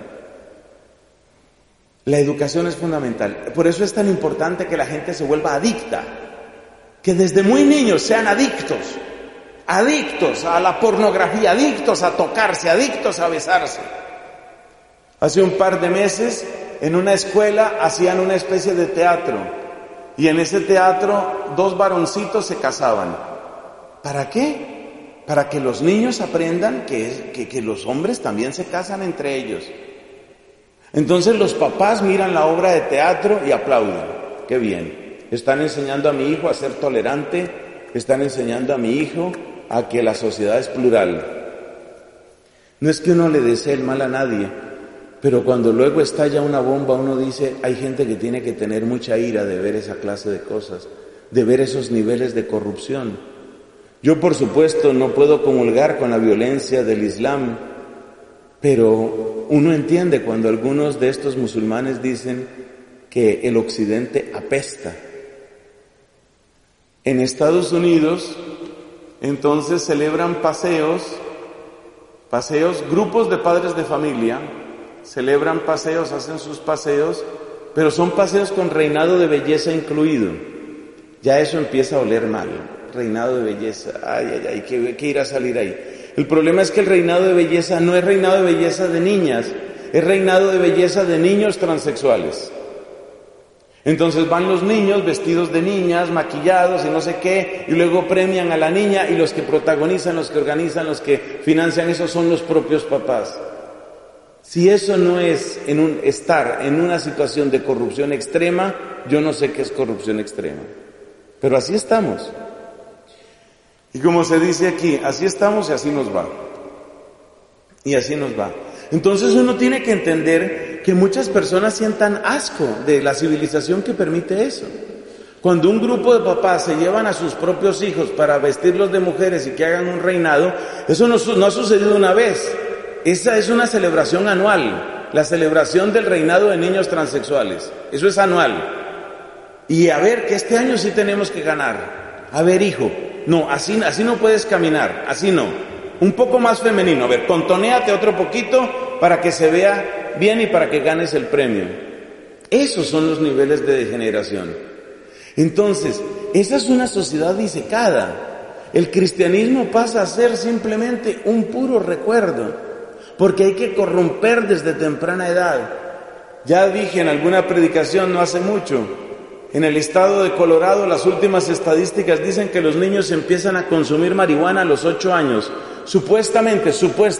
La educación es fundamental. Por eso es tan importante que la gente se vuelva adicta, que desde muy niños sean adictos a la pornografía, adictos a tocarse, adictos a besarse. Hace un par de meses, en una escuela hacían una especie de teatro, y en ese teatro 2 varoncitos se casaban. ¿Para qué? Para que los niños aprendan que los hombres también se casan entre ellos. Entonces los papás miran la obra de teatro y aplauden. ¡Qué bien! Están enseñando a mi hijo a ser tolerante, están enseñando a mi hijo a que la sociedad es plural. No es que uno le desee el mal a nadie, pero cuando luego estalla una bomba uno dice, hay gente que tiene que tener mucha ira de ver esa clase de cosas, de ver esos niveles de corrupción. Yo, por supuesto, no puedo comulgar con la violencia del Islam, pero uno entiende cuando algunos de estos musulmanes dicen que el occidente apesta. En Estados Unidos, entonces celebran paseos, grupos de padres de familia, celebran paseos, hacen sus paseos, pero son paseos con reinado de belleza incluido. Ya eso empieza a oler mal, reinado de belleza, ay, ¿qué irá a salir ahí? El problema es que el reinado de belleza no es reinado de belleza de niñas, es reinado de belleza de niños transexuales. Entonces van los niños vestidos de niñas, maquillados y no sé qué, y luego premian a la niña, y los que protagonizan, los que organizan, los que financian eso son los propios papás. Si eso no es estar en una situación de corrupción extrema, yo no sé qué es corrupción extrema. Pero así estamos. Y como se dice aquí, así estamos y así nos va. Y así nos va. Entonces uno tiene que entender que muchas personas sientan asco de la civilización que permite eso. Cuando un grupo de papás se llevan a sus propios hijos para vestirlos de mujeres y que hagan un reinado, eso no ha sucedido una vez. Esa es una celebración anual, la celebración del reinado de niños transexuales. Eso es anual. Y a ver, que este año sí tenemos que ganar. A ver, hijo, no, así no puedes caminar, así no. Un poco más femenino, a ver, contonéate otro poquito para que se vea bien y para que ganes el premio. Esos son los niveles de degeneración. Entonces, esa es una sociedad disecada. El cristianismo pasa a ser simplemente un puro recuerdo, porque hay que corromper desde temprana edad. Ya dije en alguna predicación no hace mucho, en el estado de Colorado las últimas estadísticas dicen que los niños empiezan a consumir marihuana a los 8 años. Supuestamente,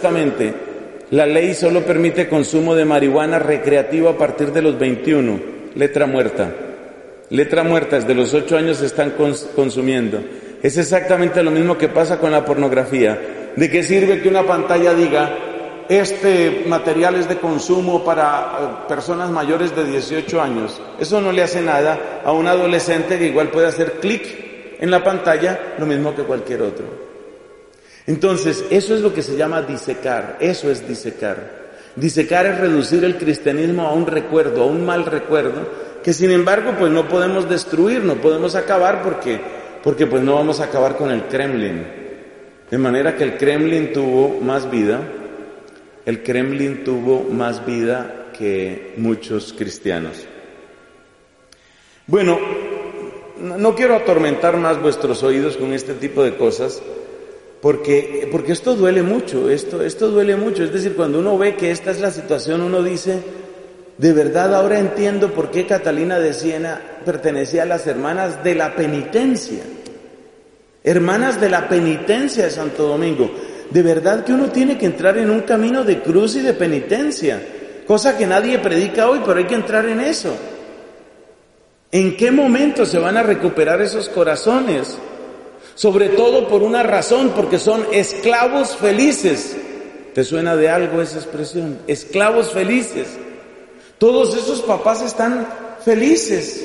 la ley solo permite consumo de marihuana recreativo a partir de los 21, letra muerta. Letra muerta, desde los 8 años se están consumiendo. Es exactamente lo mismo que pasa con la pornografía. ¿De qué sirve que una pantalla diga, este material es de consumo para personas mayores de 18 años? Eso no le hace nada a un adolescente que igual puede hacer clic en la pantalla, lo mismo que cualquier otro. Entonces, eso es lo que se llama disecar, eso es disecar. Disecar es reducir el cristianismo a un recuerdo, a un mal recuerdo, que sin embargo pues no podemos destruir, no podemos acabar porque pues no vamos a acabar con el Kremlin. De manera que el Kremlin tuvo más vida que muchos cristianos. Bueno, no quiero atormentar más vuestros oídos con este tipo de cosas, porque esto duele mucho, esto duele mucho. Es decir, cuando uno ve que esta es la situación, uno dice, de verdad ahora entiendo por qué Catalina de Siena pertenecía a las hermanas de la penitencia. Hermanas de la penitencia de Santo Domingo. De verdad que uno tiene que entrar en un camino de cruz y de penitencia, cosa que nadie predica hoy, pero hay que entrar en eso. ¿En qué momento se van a recuperar esos corazones? Sobre todo por una razón, porque son esclavos felices. ¿Te suena de algo esa expresión? Esclavos felices. Todos esos papás están felices.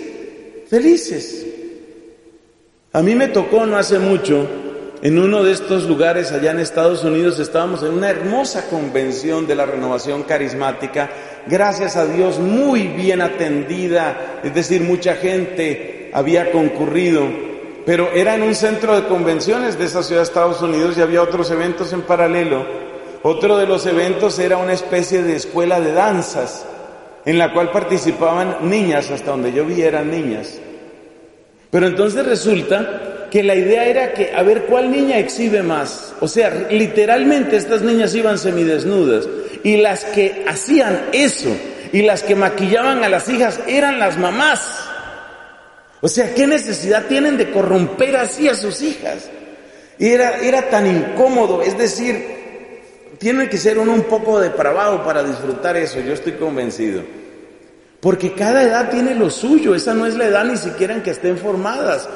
A mí me tocó no hace mucho, en uno de estos lugares allá en Estados Unidos, estábamos en una hermosa convención de la Renovación Carismática, gracias a Dios muy bien atendida, es decir, mucha gente había concurrido, pero era en un centro de convenciones de esa ciudad de Estados Unidos y había otros eventos en paralelo. Otro de los eventos era una especie de escuela de danzas, en la cual participaban niñas, hasta donde yo vi eran niñas. Pero entonces resulta que la idea era que a ver cuál niña exhibe más. O sea, literalmente estas niñas iban semidesnudas y las que hacían eso y las que maquillaban a las hijas eran las mamás. O sea, ¿qué necesidad tienen de corromper así a sus hijas? Y era tan incómodo, es decir, tiene que ser uno un poco depravado para disfrutar eso, yo estoy convencido. Porque cada edad tiene lo suyo, esa no es la edad ni siquiera en que estén formadas.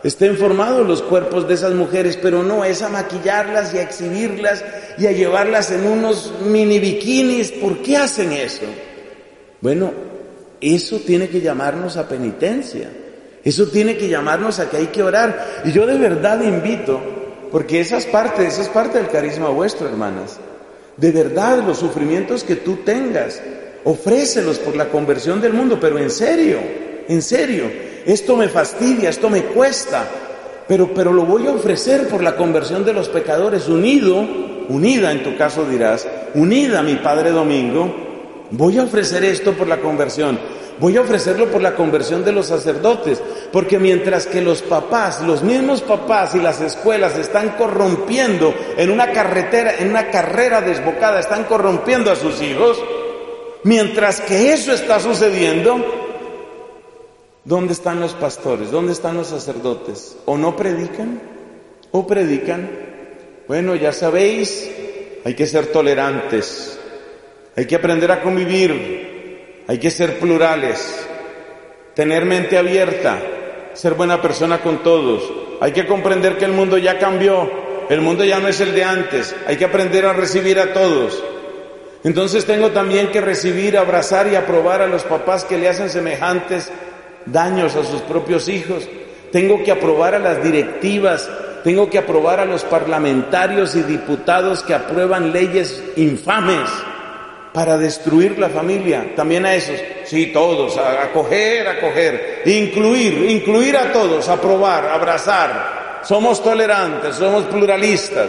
estén formados los cuerpos de esas mujeres, pero no es a maquillarlas y a exhibirlas y a llevarlas en unos mini bikinis. ¿Por qué hacen eso? Bueno, eso tiene que llamarnos a penitencia, eso tiene que llamarnos a que hay que orar. Y yo de verdad invito, porque esa es parte del carisma vuestro, hermanas. De verdad, los sufrimientos que tú tengas, ofrécelos por la conversión del mundo, pero en serio, esto me fastidia, esto me cuesta, pero lo voy a ofrecer por la conversión de los pecadores, unida en tu caso dirás, unida a mi Padre Domingo, voy a ofrecer esto por la conversión, voy a ofrecerlo por la conversión de los sacerdotes, porque mientras que los papás, los mismos papás y las escuelas están corrompiendo en una carrera desbocada, están corrompiendo a sus hijos, mientras que eso está sucediendo, ¿dónde están los pastores? ¿Dónde están los sacerdotes? ¿O no predican? ¿O predican? Bueno, ya sabéis, hay que ser tolerantes, hay que aprender a convivir, hay que ser plurales, tener mente abierta, ser buena persona con todos. Hay que comprender que el mundo ya cambió, el mundo ya no es el de antes, hay que aprender a recibir a todos. Entonces tengo también que recibir, abrazar y aprobar a los papás que le hacen semejantes daños a sus propios hijos. Tengo que aprobar a las directivas, tengo que aprobar a los parlamentarios y diputados que aprueban leyes infames para destruir la familia. También a esos, sí, todos, acoger, incluir a todos, aprobar, abrazar. Somos tolerantes, somos pluralistas.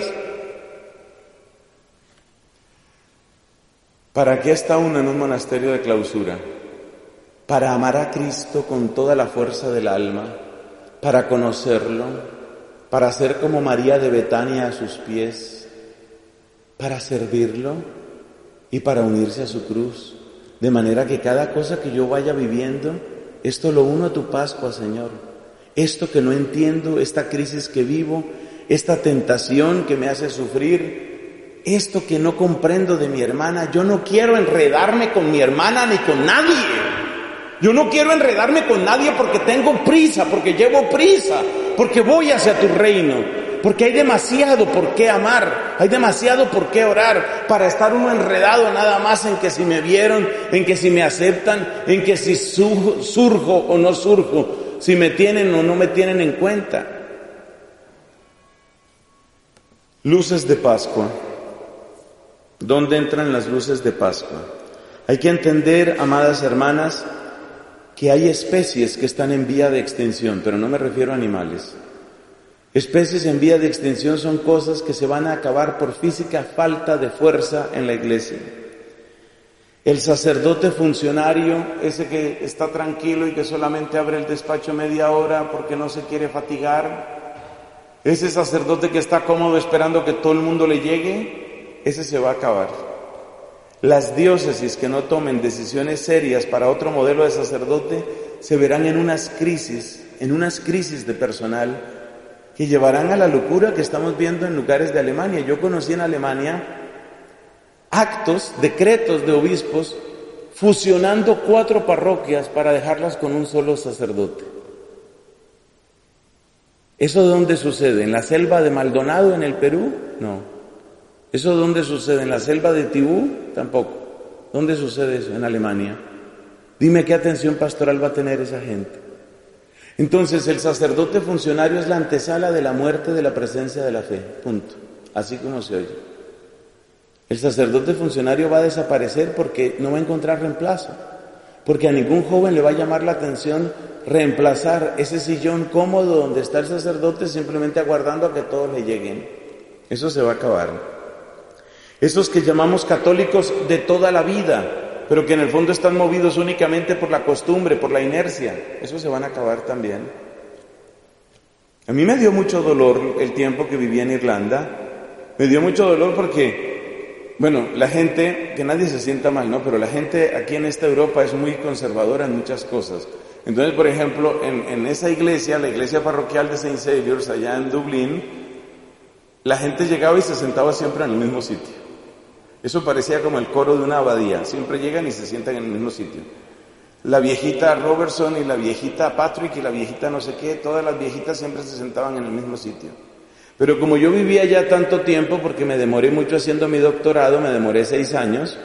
¿Para qué está uno en un monasterio de clausura? Para amar a Cristo con toda la fuerza del alma, para conocerlo, para ser como María de Betania a sus pies, para servirlo y para unirse a su cruz, de manera que cada cosa que yo vaya viviendo, esto lo uno a tu Pascua, Señor. Esto que no entiendo, esta crisis que vivo, esta tentación que me hace sufrir, esto que no comprendo de mi hermana, yo no quiero enredarme con mi hermana ni con nadie. Yo no quiero enredarme con nadie porque tengo prisa, porque llevo prisa, porque voy hacia tu reino, porque hay demasiado por qué amar, hay demasiado por qué orar, para estar uno enredado nada más en que si me vieron, en que si me aceptan, en que si surjo o no surjo, si me tienen o no me tienen en cuenta. Luces de Pascua. ¿Dónde entran las luces de Pascua? Hay que entender, amadas hermanas, que hay especies que están en vía de extinción, pero no me refiero a animales. Especies en vía de extinción son cosas que se van a acabar por física falta de fuerza en la iglesia. El sacerdote funcionario, ese que está tranquilo y que solamente abre el despacho media hora porque no se quiere fatigar, ese sacerdote que está cómodo esperando que todo el mundo le llegue, ese se va a acabar. Las diócesis que no tomen decisiones serias para otro modelo de sacerdote se verán en unas crisis de personal que llevarán a la locura que estamos viendo en lugares de Alemania. Yo conocí en Alemania decretos de obispos fusionando 4 parroquias para dejarlas con un solo sacerdote. ¿Eso dónde sucede? ¿En la selva de Maldonado en el Perú? No. ¿Eso dónde sucede? ¿En la selva de Tibú? Tampoco. ¿Dónde sucede eso? En Alemania. Dime qué atención pastoral va a tener esa gente. Entonces, el sacerdote funcionario es la antesala de la muerte de la presencia de la fe. Punto. Así como se oye. El sacerdote funcionario va a desaparecer porque no va a encontrar reemplazo. Porque a ningún joven le va a llamar la atención reemplazar ese sillón cómodo donde está el sacerdote simplemente aguardando a que todos le lleguen. Eso se va a acabar. Esos que llamamos católicos de toda la vida, pero que en el fondo están movidos únicamente por la costumbre, por la inercia, esos se van a acabar también. A mí me dio mucho dolor el tiempo que viví en Irlanda, me dio mucho dolor porque, bueno, la gente, que nadie se sienta mal, ¿no? Pero la gente aquí en esta Europa es muy conservadora en muchas cosas. Entonces, por ejemplo, en esa iglesia, la iglesia parroquial de St. Saviour's allá en Dublín, la gente llegaba y se sentaba siempre en el mismo sitio. Eso parecía como el coro de una abadía, siempre llegan y se sientan en el mismo sitio. la viejita Robertson y la viejita Patrick y la viejita no sé qué, todas las viejitas siempre se sentaban en el mismo sitio. Pero como yo vivía ya tanto tiempo, porque me demoré mucho haciendo mi doctorado, me demoré 6 años,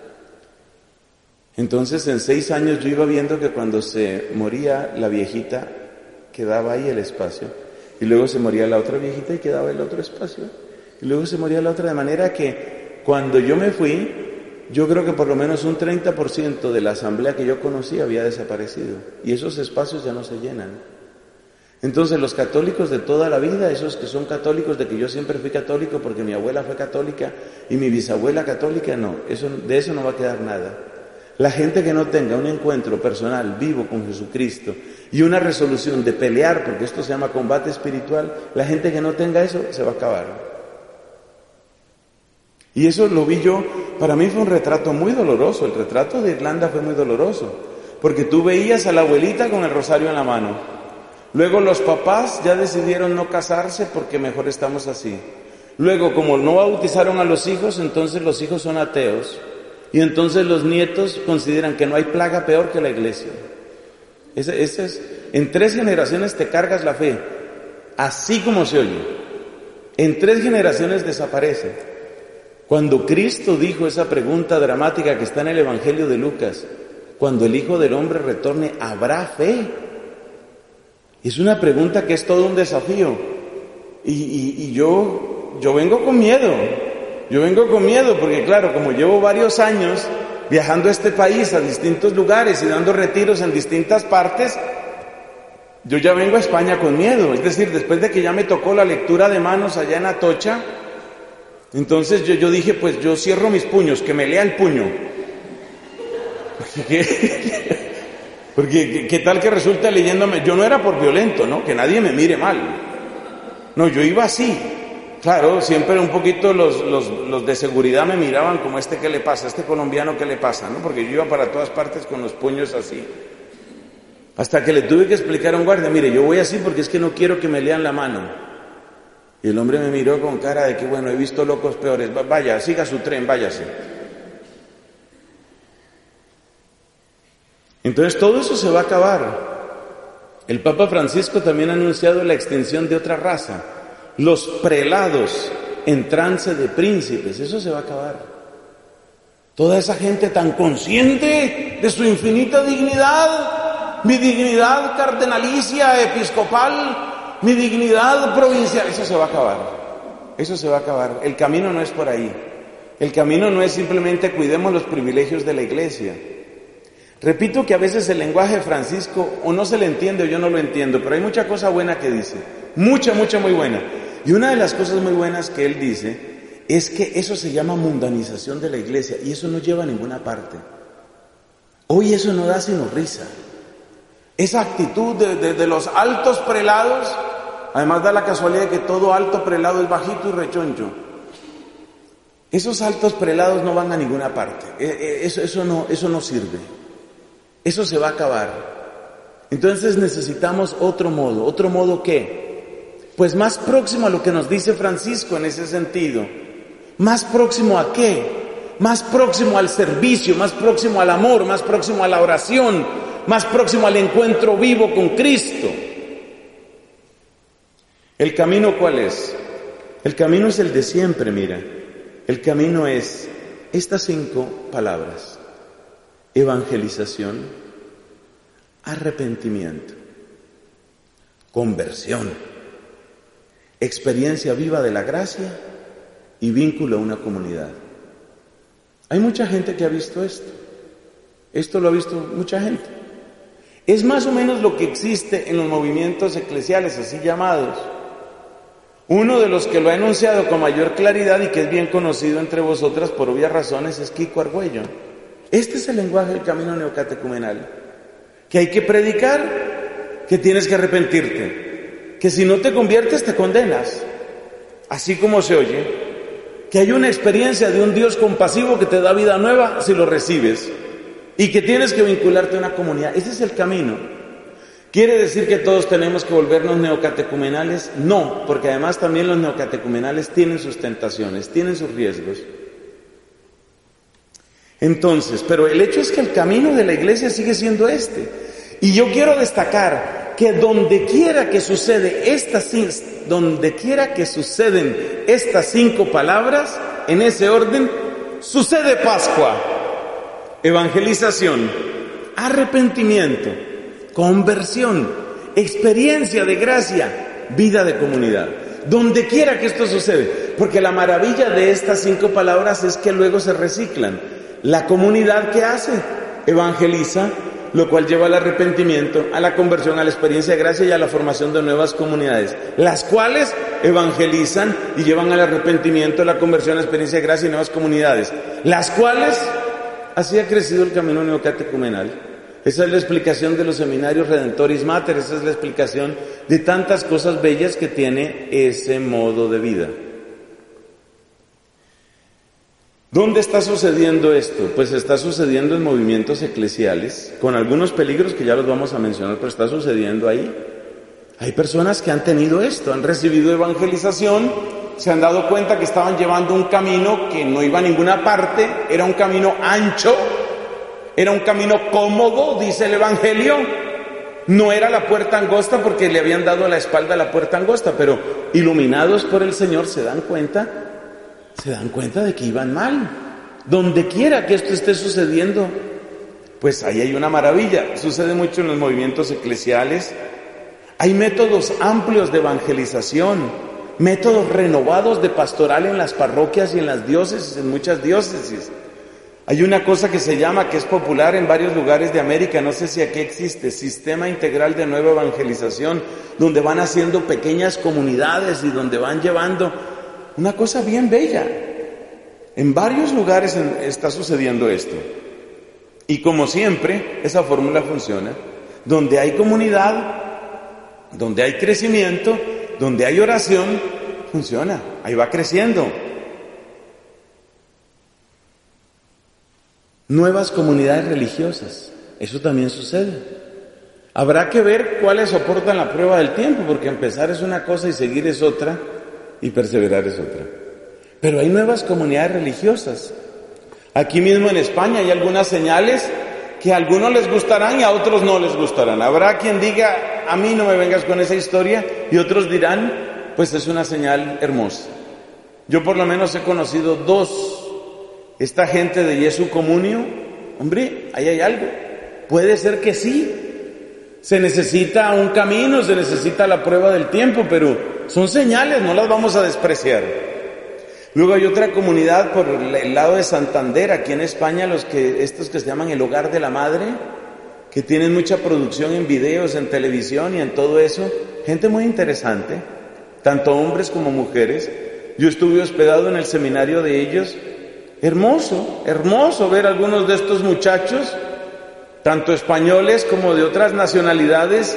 entonces en 6 años yo iba viendo que cuando se moría la viejita, quedaba ahí el espacio, y luego se moría la otra viejita y quedaba el otro espacio, y luego se moría la otra, de manera que cuando yo me fui, yo creo que por lo menos un 30% de la asamblea que yo conocí había desaparecido, y esos espacios ya no se llenan. Entonces los católicos de toda la vida, esos que son católicos de que yo siempre fui católico porque mi abuela fue católica y mi bisabuela católica, no, de eso no va a quedar nada. La gente que no tenga un encuentro personal, vivo con Jesucristo y una resolución de pelear, porque esto se llama combate espiritual, la gente que no tenga eso se va a acabar. Y eso lo vi yo, para mí fue un retrato muy doloroso, el retrato de Irlanda fue muy doloroso, porque tú veías a la abuelita con el rosario en la mano. Luego los papás ya decidieron no casarse porque mejor estamos así. Luego, como no bautizaron a los hijos, entonces los hijos son ateos. Y entonces los nietos consideran que no hay plaga peor que la iglesia. En 3 generaciones te cargas la fe, así como se oye. En 3 generaciones desaparece. Cuando Cristo dijo esa pregunta dramática que está en el Evangelio de Lucas, cuando el Hijo del Hombre retorne, ¿habrá fe? Es una pregunta que es todo un desafío. Y yo vengo con miedo. Yo vengo con miedo porque, claro, como llevo varios años viajando a este país, a distintos lugares y dando retiros en distintas partes, yo ya vengo a España con miedo. Es decir, después de que ya me tocó la lectura de manos allá en Atocha, entonces yo dije, pues yo cierro mis puños, que me lea el puño. Porque ¿qué tal que resulta leyéndome? Yo no era por violento, ¿no? Que nadie me mire mal. No, yo iba así. Claro, siempre un poquito los de seguridad me miraban como ¿qué le pasa? ¿Este colombiano qué le pasa? ¿No? Porque yo iba para todas partes con los puños así. Hasta que le tuve que explicar a un guardia, mire, yo voy así porque es que no quiero que me lean la mano. Y el hombre me miró con cara de que, bueno, he visto locos peores. Vaya, siga su tren, váyase. Entonces todo eso se va a acabar. El Papa Francisco también ha anunciado la extensión de otra raza, los prelados en trance de príncipes, eso se va a acabar. Toda esa gente tan consciente de su infinita dignidad, mi dignidad cardenalicia, episcopal, mi dignidad provincial, eso se va a acabar. Eso se va a acabar. El camino no es por ahí. El camino no es simplemente cuidemos los privilegios de la iglesia. Repito que a veces el lenguaje de Francisco o no se le entiende o yo no lo entiendo, pero hay mucha cosa buena que dice, mucha muy buena. Y una de las cosas muy buenas que él dice es que eso se llama mundanización de la iglesia y eso no lleva a ninguna parte. Hoy eso no da sino risa. Esa actitud de los altos prelados, además da la casualidad de que todo alto prelado es bajito y rechoncho. Esos altos prelados no van a ninguna parte, eso no sirve. Eso se va a acabar. Entonces necesitamos otro modo. ¿Otro modo qué? Pues más próximo a lo que nos dice Francisco en ese sentido. ¿Más próximo a qué? Más próximo al servicio, más próximo al amor, más próximo a la oración, más próximo al encuentro vivo con Cristo. ¿El camino cuál es? El camino es el de siempre, mira. El camino es estas 5 palabras. Evangelización, arrepentimiento, conversión, experiencia viva de la gracia y vínculo a una comunidad. Hay mucha gente que ha visto esto. Esto lo ha visto mucha gente. Es más o menos lo que existe en los movimientos eclesiales, así llamados. Uno de los que lo ha enunciado con mayor claridad y que es bien conocido entre vosotras por obvias razones es Kiko Argüello. Este es el lenguaje del camino neocatecumenal, que hay que predicar, que tienes que arrepentirte, que si no te conviertes te condenas, así como se oye, que hay una experiencia de un Dios compasivo que te da vida nueva si lo recibes y que tienes que vincularte a una comunidad. Ese es el camino. ¿Quiere decir que todos tenemos que volvernos neocatecumenales? No, porque además también los neocatecumenales tienen sus tentaciones, tienen sus riesgos. Entonces, pero el hecho es que el camino de la iglesia sigue siendo este. Y yo quiero destacar que donde quiera que suceden estas 5 palabras, en ese orden, sucede Pascua, evangelización, arrepentimiento, conversión, experiencia de gracia, vida de comunidad. Donde quiera que esto sucede, porque la maravilla de estas 5 palabras es que luego se reciclan. La comunidad, ¿qué hace? Evangeliza, lo cual lleva al arrepentimiento, a la conversión, a la experiencia de gracia y a la formación de nuevas comunidades, las cuales evangelizan y llevan al arrepentimiento, la conversión, la experiencia de gracia y nuevas comunidades, las cuales, así ha crecido el camino neocatecumenal. Esa es la explicación de los seminarios Redentoris Mater, esa es la explicación de tantas cosas bellas que tiene ese modo de vida. ¿Dónde está sucediendo esto? Pues está sucediendo en movimientos eclesiales, con algunos peligros que ya los vamos a mencionar, pero está sucediendo ahí. Hay personas que han tenido esto, han recibido evangelización, se han dado cuenta que estaban llevando un camino que no iba a ninguna parte, era un camino ancho, era un camino cómodo, dice el Evangelio, no era la puerta angosta porque le habían dado la espalda a la puerta angosta, pero iluminados por el Señor se dan cuenta de que iban mal. Donde quiera que esto esté sucediendo, pues ahí hay una maravilla. Sucede mucho en los movimientos eclesiales. Hay métodos amplios de evangelización, métodos renovados de pastoral en las parroquias y en las diócesis, en muchas diócesis. Hay una cosa que se llama, que es popular en varios lugares de América, no sé si aquí existe, Sistema Integral de Nueva Evangelización, donde van haciendo pequeñas comunidades y donde van llevando una cosa bien bella. En varios lugares está sucediendo esto. Y como siempre, esa fórmula funciona. Donde hay comunidad, donde hay crecimiento, donde hay oración, funciona. Ahí va creciendo. Nuevas comunidades religiosas, eso también sucede. Habrá que ver cuáles soportan la prueba del tiempo, porque empezar es una cosa y seguir es otra, y perseverar es otra. Pero hay nuevas comunidades religiosas. Aquí mismo en España hay algunas señales que a algunos les gustarán y a otros no les gustarán. Habrá quien diga, a mí no me vengas con esa historia, y otros dirán, pues es una señal hermosa. Yo por lo menos he conocido 2. Esta gente de Jesu Comunio, hombre, ahí hay algo. Puede ser que sí. Se necesita un camino, se necesita la prueba del tiempo, pero son señales, no las vamos a despreciar. Luego hay otra comunidad por el lado de Santander, aquí en España, estos que se llaman el Hogar de la Madre, que tienen mucha producción en videos, en televisión y en todo eso. Gente muy interesante, tanto hombres como mujeres. Yo estuve hospedado en el seminario de ellos. Hermoso, hermoso ver a algunos de estos muchachos, tanto españoles como de otras nacionalidades,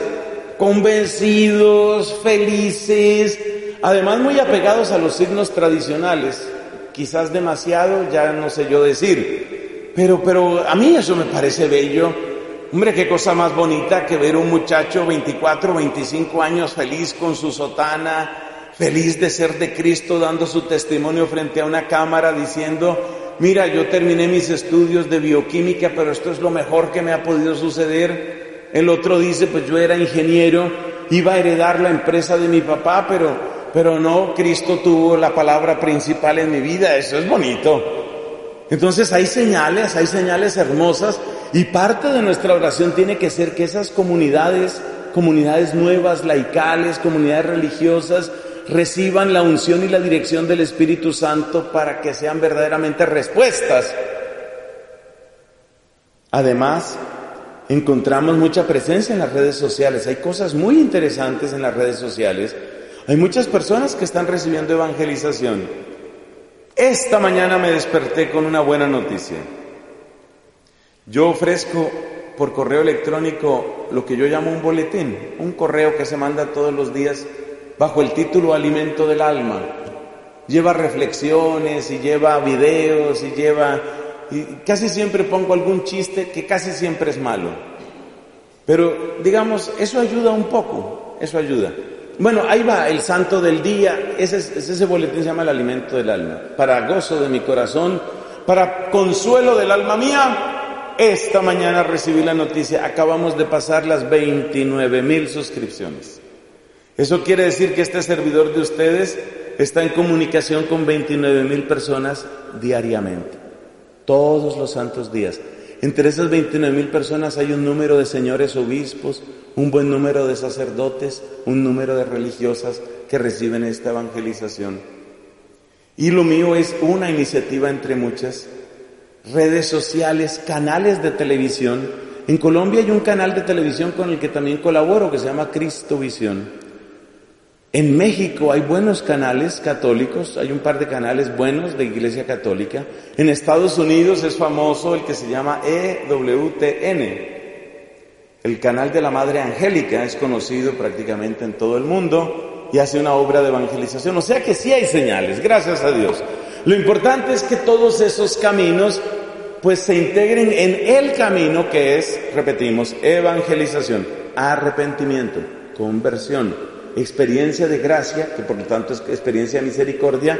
convencidos, felices, además muy apegados a los signos tradicionales, quizás demasiado, ya no sé yo decir, pero a mí eso me parece bello. Hombre, qué cosa más bonita que ver un muchacho 24, 25 años feliz con su sotana, feliz de ser de Cristo, dando su testimonio frente a una cámara diciendo, mira, yo terminé mis estudios de bioquímica, pero esto es lo mejor que me ha podido suceder. El otro dice, pues yo era ingeniero, iba a heredar la empresa de mi papá, pero no, Cristo tuvo la palabra principal en mi vida. Eso es bonito. Entonces hay señales hermosas, y parte de nuestra oración tiene que ser que esas comunidades nuevas, laicales, comunidades religiosas, reciban la unción y la dirección del Espíritu Santo para que sean verdaderamente respuestas. Además, encontramos mucha presencia en las redes sociales. Hay cosas muy interesantes en las redes sociales. Hay muchas personas que están recibiendo evangelización. Esta mañana me desperté con una buena noticia. Yo ofrezco por correo electrónico lo que yo llamo un boletín, un correo que se manda todos los días bajo el título Alimento del Alma. Lleva reflexiones y lleva videos y casi siempre pongo algún chiste que casi siempre es malo. Pero digamos, eso ayuda un poco, eso ayuda. Bueno, ahí va el santo del día, ese boletín se llama el Alimento del Alma. Para gozo de mi corazón, Para consuelo del alma mía, esta mañana recibí la noticia, acabamos de pasar las 29,000 suscripciones. Eso quiere decir que este servidor de ustedes está en comunicación con 29,000 personas diariamente, todos los santos días. Entre esas 29,000 personas hay un número de señores obispos, un buen número de sacerdotes, un número de religiosas que reciben esta evangelización. Y lo mío es una iniciativa entre muchas, redes sociales, canales de televisión. En Colombia hay un canal de televisión con el que también colaboro que se llama Cristovisión. En México hay buenos canales católicos, hay un par de canales buenos de Iglesia Católica. En Estados Unidos es famoso el que se llama EWTN, el canal de la Madre Angélica, es conocido prácticamente en todo el mundo y hace una obra de evangelización. O sea que sí hay señales, gracias a Dios. Lo importante es que todos esos caminos pues se integren en el camino que es, repetimos, evangelización, arrepentimiento, conversión, experiencia de gracia, que por lo tanto es experiencia de misericordia,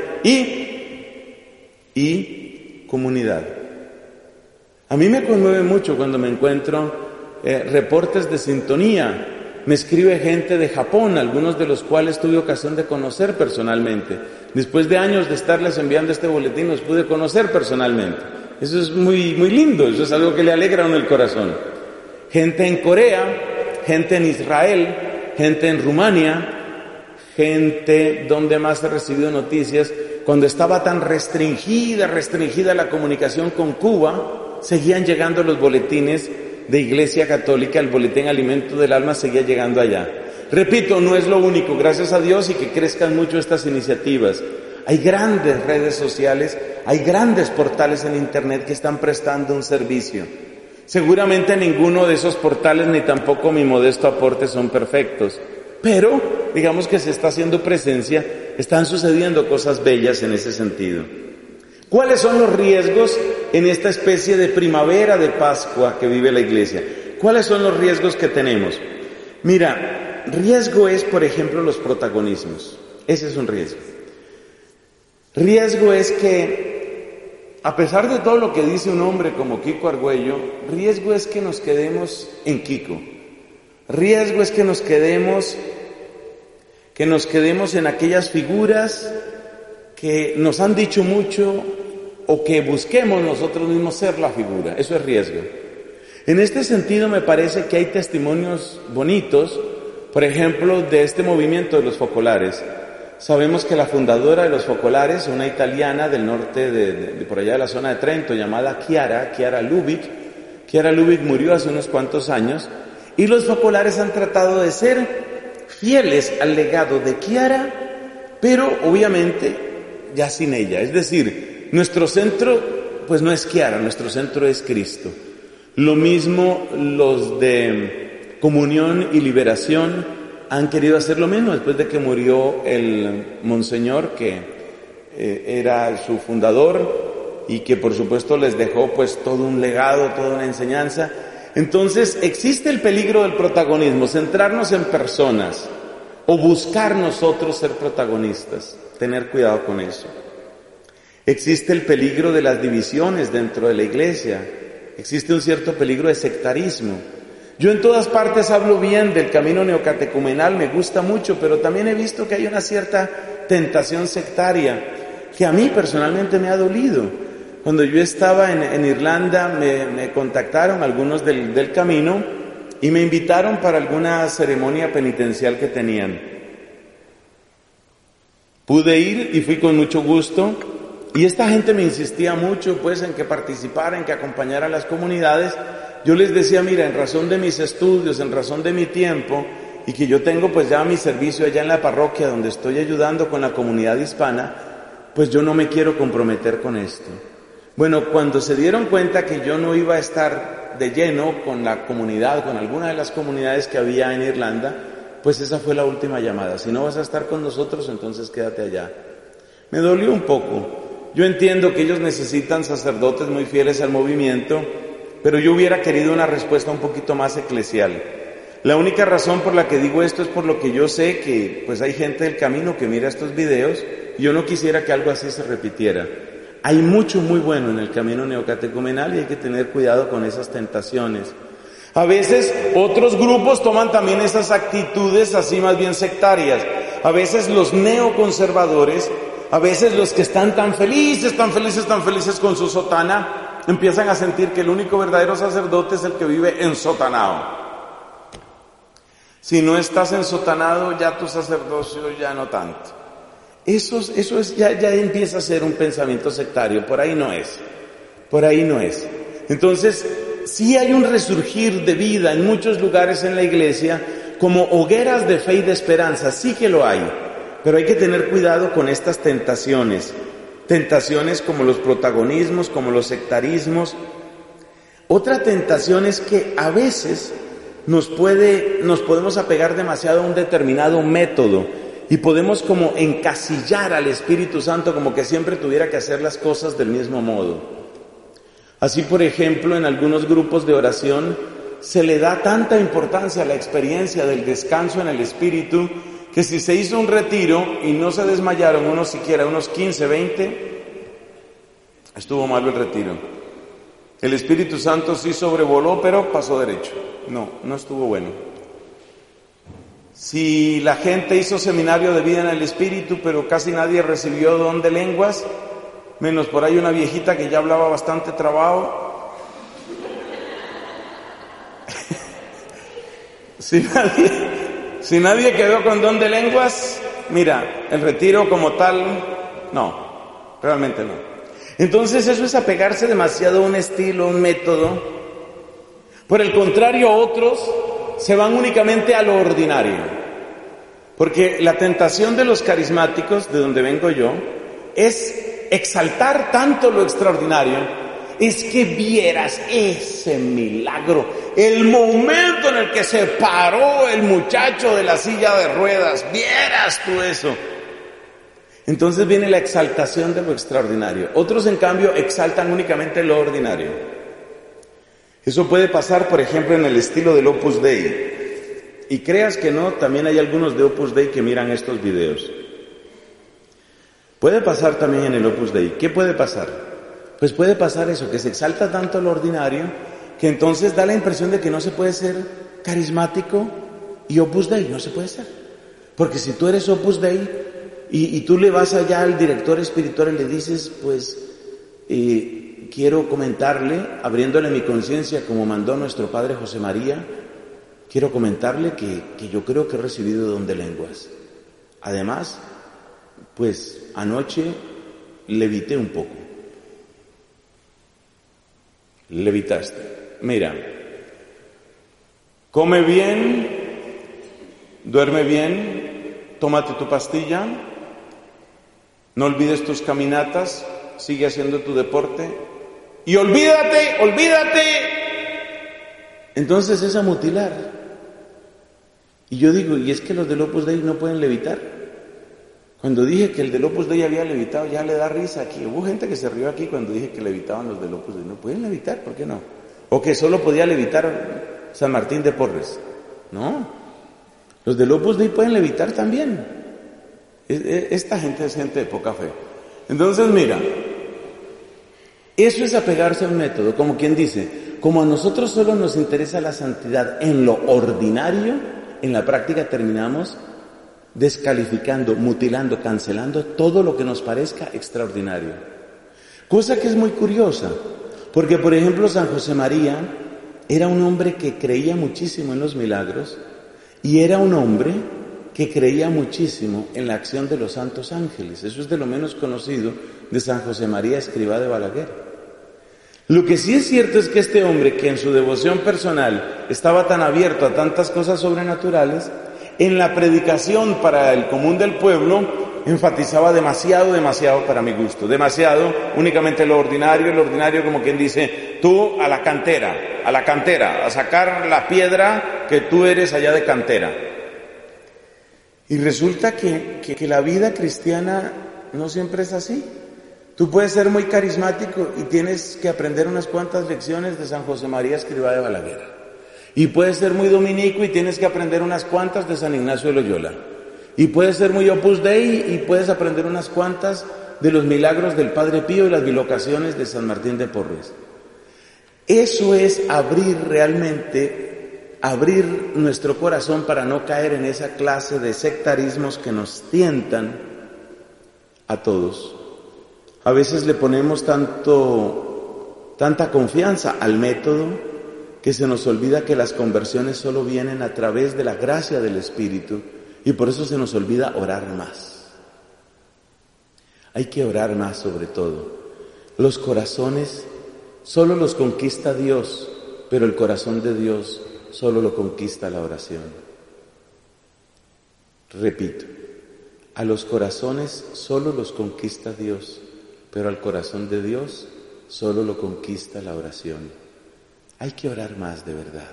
y comunidad. A mí me conmueve mucho cuando me encuentro reportes de sintonía. Me escribe gente de Japón, algunos de los cuales tuve ocasión de conocer personalmente. Después de años de estarles enviando este boletín, los pude conocer personalmente. Eso es muy, muy lindo, eso es algo que le alegra a uno el corazón. Gente en Corea, gente en Israel, gente en Rumania, gente donde más he recibido noticias. Cuando estaba tan restringida la comunicación con Cuba, seguían llegando los boletines de Iglesia Católica, el boletín Alimento del Alma seguía llegando allá. Repito, no es lo único, gracias a Dios, y que crezcan mucho estas iniciativas. Hay grandes redes sociales, hay grandes portales en Internet que están prestando un servicio. Seguramente ninguno de esos portales ni tampoco mi modesto aporte son perfectos, pero digamos que se está haciendo presencia, están sucediendo cosas bellas en ese sentido. ¿Cuáles son los riesgos en esta especie de primavera de Pascua que vive la Iglesia? ¿Cuáles son los riesgos que tenemos? Mira, riesgo es, por ejemplo, los protagonismos. Ese es un riesgo. Riesgo es que, a pesar de todo lo que dice un hombre como Kiko Argüello, riesgo es que nos quedemos en Kiko. Riesgo es que nos quedemos en aquellas figuras que nos han dicho mucho o que busquemos nosotros mismos ser la figura. Eso es riesgo. En este sentido me parece que hay testimonios bonitos, por ejemplo, de este movimiento de los focolares. Sabemos que la fundadora de los focolares, una italiana del norte de por allá de la zona de Trento, llamada Chiara Lubich murió hace unos cuantos años, y los focolares han tratado de ser fieles al legado de Chiara, pero obviamente ya sin ella. Es decir, nuestro centro pues no es Chiara, nuestro centro es Cristo. Lo mismo los de Comunión y Liberación han querido hacer lo mismo después de que murió el monseñor que era su fundador y que por supuesto les dejó pues todo un legado, toda una enseñanza. Entonces existe el peligro del protagonismo, centrarnos en personas o buscar nosotros ser protagonistas, tener cuidado con eso. Existe el peligro de las divisiones dentro de la Iglesia, existe un cierto peligro de sectarismo. Yo en todas partes hablo bien del camino neocatecumenal, me gusta mucho, pero también he visto que hay una cierta tentación sectaria que a mí personalmente me ha dolido. Cuando yo estaba en Irlanda me contactaron algunos del camino y me invitaron para alguna ceremonia penitencial que tenían. Pude ir y fui con mucho gusto y esta gente me insistía mucho pues en que participara, en que acompañara a las comunidades. Yo les decía, mira, en razón de mis estudios, en razón de mi tiempo y que yo tengo pues ya mi servicio allá en la parroquia donde estoy ayudando con la comunidad hispana, pues yo no me quiero comprometer con esto. Bueno, cuando se dieron cuenta que yo no iba a estar de lleno con la comunidad, con alguna de las comunidades que había en Irlanda, pues esa fue la última llamada. Si no vas a estar con nosotros, entonces quédate allá. Me dolió un poco. Yo entiendo que ellos necesitan sacerdotes muy fieles al movimiento, pero yo hubiera querido una respuesta un poquito más eclesial. La única razón por la que digo esto es por lo que yo sé que pues hay gente del camino que mira estos videos y yo no quisiera que algo así se repitiera. Hay mucho muy bueno en el camino neocatecumenal y hay que tener cuidado con esas tentaciones. A veces otros grupos toman también esas actitudes así más bien sectarias. A veces los neoconservadores, a veces los que están tan felices con su sotana, empiezan a sentir que el único verdadero sacerdote es el que vive ensotanado. Si no estás ensotanado, ya tu sacerdocio ya no tanto. Eso es, ya empieza a ser un pensamiento sectario, por ahí no es. Entonces, sí hay un resurgir de vida en muchos lugares en la iglesia, como hogueras de fe y de esperanza, sí que lo hay, pero hay que tener cuidado con estas tentaciones como los protagonismos, como los sectarismos. Otra tentación es que a veces nos podemos apegar demasiado a un determinado método y podemos como encasillar al Espíritu Santo como que siempre tuviera que hacer las cosas del mismo modo. Así, por ejemplo, en algunos grupos de oración se le da tanta importancia a la experiencia del descanso en el Espíritu que si se hizo un retiro y no se desmayaron unos 15, 20, estuvo malo el retiro. El Espíritu Santo sí sobrevoló, pero pasó derecho. No estuvo bueno. Si la gente hizo seminario de vida en el Espíritu, pero casi nadie recibió don de lenguas, menos por ahí una viejita que ya hablaba bastante trabado. Si nadie quedó con don de lenguas, mira, el retiro como tal, no, realmente no. Entonces eso es apegarse demasiado a un estilo, un método. Por el contrario, otros se van únicamente a lo ordinario. Porque la tentación de los carismáticos, de donde vengo yo, es exaltar tanto lo extraordinario. Es que vieras ese milagro, el momento en el que se paró el muchacho de la silla de ruedas, vieras tú eso. Entonces viene la exaltación de lo extraordinario. Otros, en cambio, exaltan únicamente lo ordinario. Eso puede pasar, por ejemplo, en el estilo del Opus Dei. Y creas que no, también hay algunos de Opus Dei que miran estos videos. Puede pasar también en el Opus Dei. ¿Qué puede pasar? Pues puede pasar eso, que se exalta tanto lo ordinario, que entonces da la impresión de que no se puede ser carismático y Opus Dei, no se puede ser. Porque si tú eres Opus Dei y tú le vas allá al director espiritual y le dices, pues, quiero comentarle, abriéndole mi conciencia como mandó nuestro Padre José María, quiero comentarle que yo creo que he recibido don de lenguas. Además, pues, anoche levité un poco. Levitaste. Mira, come bien, duerme bien, tómate tu pastilla, no olvides tus caminatas, sigue haciendo tu deporte y olvídate. Entonces es a mutilar. Y yo digo, ¿y es que los del Opus Dei no pueden levitar? Cuando dije que el del Opus Dei había levitado, ya le da risa aquí. Hubo gente que se rió aquí cuando dije que levitaban los del Opus Dei. No pueden levitar, ¿por qué no? O que solo podía levitar San Martín de Porres. No, los del Opus Dei pueden levitar también. Esta gente es gente de poca fe. Entonces, mira, eso es apegarse a un método, como quien dice, como a nosotros solo nos interesa la santidad en lo ordinario, en la práctica terminamos descalificando, mutilando, cancelando todo lo que nos parezca extraordinario. Cosa que es muy curiosa, porque por ejemplo San José María era un hombre que creía muchísimo en los milagros y era un hombre que creía muchísimo en la acción de los santos ángeles. Eso es de lo menos conocido de San José María Escrivá de Balaguer. Lo que sí es cierto es que este hombre, que en su devoción personal estaba tan abierto a tantas cosas sobrenaturales, en la predicación para el común del pueblo enfatizaba demasiado para mi gusto, demasiado, únicamente lo ordinario como quien dice, tú a la cantera, a sacar la piedra que tú eres allá de cantera. Y resulta que la vida cristiana no siempre es así. Tú puedes ser muy carismático y tienes que aprender unas cuantas lecciones de San José María Escrivá de Balaguer. Y puedes ser muy dominico y tienes que aprender unas cuantas de San Ignacio de Loyola. Y puedes ser muy Opus Dei y puedes aprender unas cuantas de los milagros del Padre Pío y las bilocaciones de San Martín de Porres. Eso es abrir nuestro corazón para no caer en esa clase de sectarismos que nos tientan a todos. A veces le ponemos tanta confianza al método que se nos olvida que las conversiones solo vienen a través de la gracia del Espíritu y por eso se nos olvida orar más. Hay que orar más sobre todo. Los corazones solo los conquista Dios, pero el corazón de Dios solo lo conquista la oración. Repito, a los corazones solo los conquista Dios, pero al corazón de Dios solo lo conquista la oración. Hay que orar más de verdad.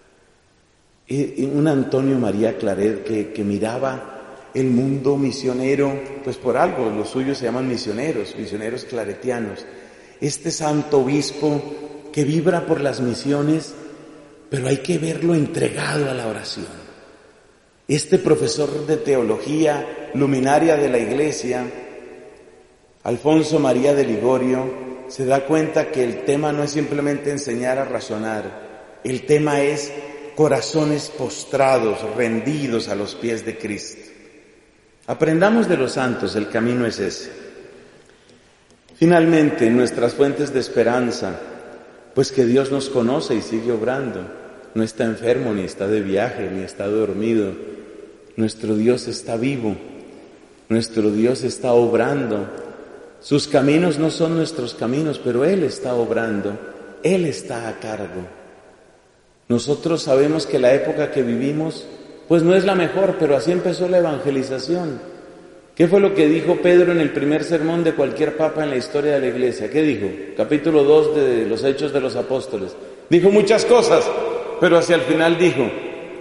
Un Antonio María Claret que miraba el mundo misionero, pues por algo, los suyos se llaman misioneros claretianos. Este santo obispo que vibra por las misiones, pero hay que verlo entregado a la oración. Este profesor de teología, luminaria de la Iglesia, Alfonso María de Ligorio, se da cuenta que el tema no es simplemente enseñar a razonar, el tema es corazones postrados, rendidos a los pies de Cristo. Aprendamos de los santos, el camino es ese. Finalmente, nuestras fuentes de esperanza, pues que Dios nos conoce y sigue obrando, no está enfermo, ni está de viaje, ni está dormido. Nuestro Dios está vivo, nuestro Dios está obrando. Sus caminos no son nuestros caminos, pero Él está obrando, Él está a cargo. Nosotros sabemos que la época que vivimos, pues no es la mejor, pero así empezó la evangelización. ¿Qué fue lo que dijo Pedro en el primer sermón de cualquier papa en la historia de la Iglesia? ¿Qué dijo? Capítulo 2 de los Hechos de los Apóstoles. Dijo muchas cosas, pero hacia el final dijo: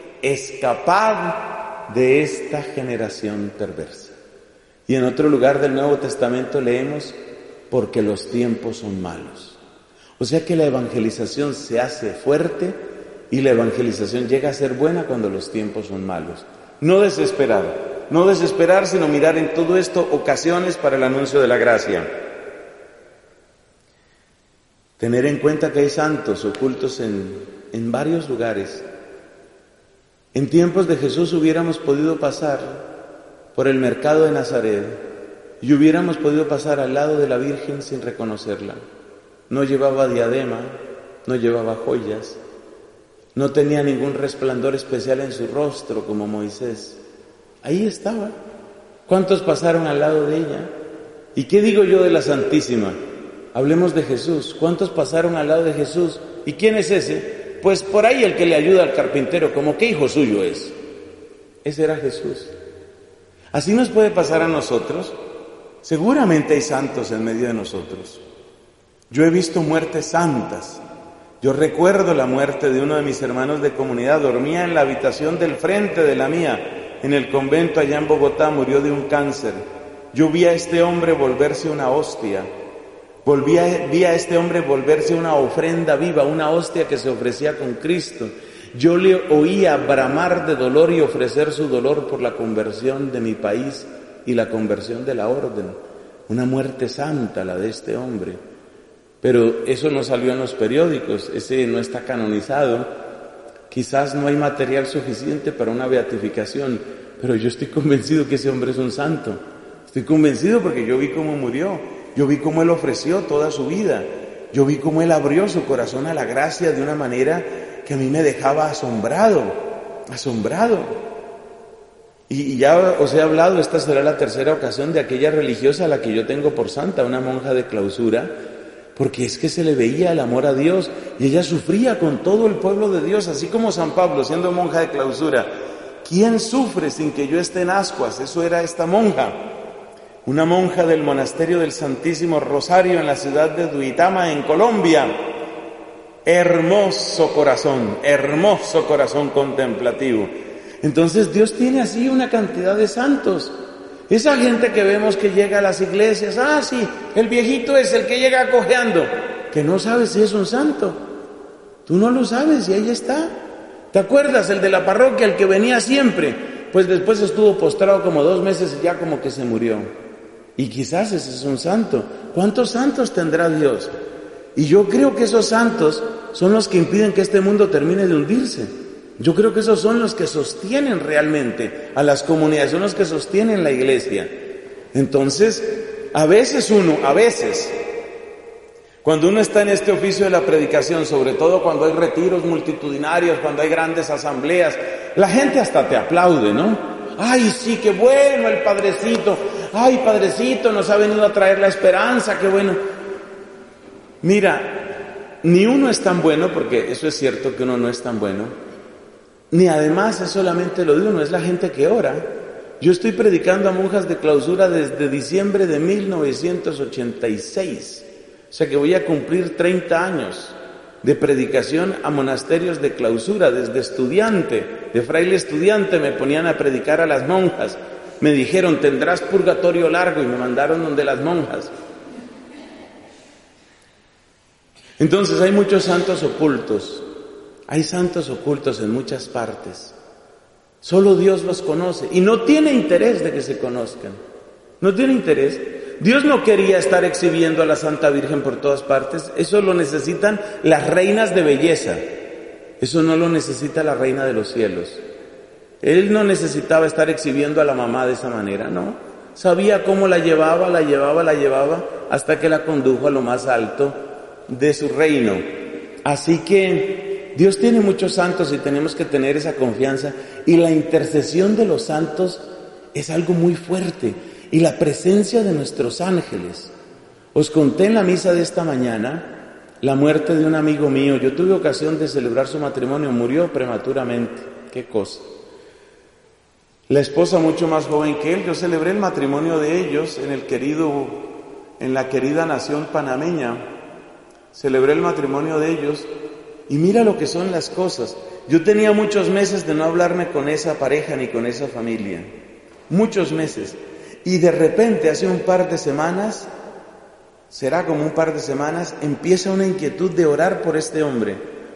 escapad de esta generación perversa. Y en otro lugar del Nuevo Testamento leemos: porque los tiempos son malos. O sea que la evangelización se hace fuerte y la evangelización llega a ser buena cuando los tiempos son malos. No desesperar, sino mirar en todo esto ocasiones para el anuncio de la gracia. Tener en cuenta que hay santos ocultos en varios lugares. En tiempos de Jesús hubiéramos podido pasar por el mercado de Nazaret y hubiéramos podido pasar al lado de la Virgen sin reconocerla. No llevaba diadema, no llevaba joyas, no tenía ningún resplandor especial en su rostro como Moisés. Ahí estaba. ¿Cuántos pasaron al lado de ella? ¿Y qué digo yo de la Santísima? Hablemos de Jesús. ¿Cuántos pasaron al lado de Jesús? ¿Y quién es ese? Pues por ahí el que le ayuda al carpintero, como que hijo suyo es. Ese era Jesús. Así nos puede pasar a nosotros. Seguramente hay santos en medio de nosotros. Yo he visto muertes santas. Yo recuerdo la muerte de uno de mis hermanos de comunidad. Dormía en la habitación del frente de la mía, en el convento allá en Bogotá, murió de un cáncer. Yo vi a este hombre volverse una hostia. Vi a este hombre volverse una ofrenda viva, una hostia que se ofrecía con Cristo. Yo le oía bramar de dolor y ofrecer su dolor por la conversión de mi país y la conversión de la orden. Una muerte santa la de este hombre. Pero eso no salió en los periódicos, ese no está canonizado. Quizás no hay material suficiente para una beatificación, pero yo estoy convencido que ese hombre es un santo. Estoy convencido porque yo vi cómo murió, yo vi cómo él ofreció toda su vida, yo vi cómo él abrió su corazón a la gracia de una manera que a mí me dejaba asombrado. Y ya os he hablado, esta será la tercera ocasión, de aquella religiosa a la que yo tengo por santa, una monja de clausura, porque es que se le veía el amor a Dios y ella sufría con todo el pueblo de Dios, así como San Pablo, siendo monja de clausura. ¿Quién sufre sin que yo esté en ascuas? Eso era esta monja, una monja del monasterio del Santísimo Rosario en la ciudad de Duitama, en Colombia. Hermoso corazón contemplativo. Entonces Dios tiene así una cantidad de santos. Esa gente que vemos que llega a las iglesias, sí, el viejito es el que llega cojeando, que no sabes si es un santo. Tú no lo sabes y ahí está. ¿Te acuerdas? El de la parroquia, el que venía siempre, pues después estuvo postrado como 2 meses y ya como que se murió. Y quizás ese es un santo. ¿Cuántos santos tendrá Dios? Y yo creo que esos santos son los que impiden que este mundo termine de hundirse. Yo creo que esos son los que sostienen realmente a las comunidades, son los que sostienen la iglesia. Entonces, a veces, cuando uno está en este oficio de la predicación, sobre todo cuando hay retiros multitudinarios, cuando hay grandes asambleas, la gente hasta te aplaude, ¿no? ¡Ay, sí, qué bueno el Padrecito! ¡Ay, Padrecito, nos ha venido a traer la esperanza, qué bueno! Mira, ni uno es tan bueno, porque eso es cierto que uno no es tan bueno, ni además es solamente lo de uno, es la gente que ora. Yo estoy predicando a monjas de clausura desde diciembre de 1986, o sea que voy a cumplir 30 años de predicación a monasterios de clausura. Desde estudiante, de fraile estudiante, me ponían a predicar a las monjas. Me dijeron, tendrás purgatorio largo, y me mandaron donde las monjas. Entonces hay muchos santos ocultos, hay santos ocultos en muchas partes. Solo Dios los conoce y no tiene interés de que se conozcan. No tiene interés. Dios no quería estar exhibiendo a la Santa Virgen por todas partes. Eso lo necesitan las reinas de belleza. Eso no lo necesita la Reina de los Cielos. Él no necesitaba estar exhibiendo a la mamá de esa manera, no. Sabía cómo la llevaba, hasta que la condujo a lo más alto de su reino. Así que Dios tiene muchos santos y tenemos que tener esa confianza. Y la intercesión de los santos es algo muy fuerte. Y la presencia de nuestros ángeles. Os conté en la misa de esta mañana la muerte de un amigo mío. Yo tuve ocasión de celebrar su matrimonio, murió prematuramente. Qué cosa. La esposa mucho más joven que él. Yo celebré el matrimonio de ellos en la querida nación panameña. Celebré el matrimonio de ellos y mira lo que son las cosas. Yo tenía muchos meses de no hablarme con esa pareja ni con esa familia. Muchos meses. Y de repente, hace un par de semanas, será como un par de semanas, empieza una inquietud de orar por este hombre,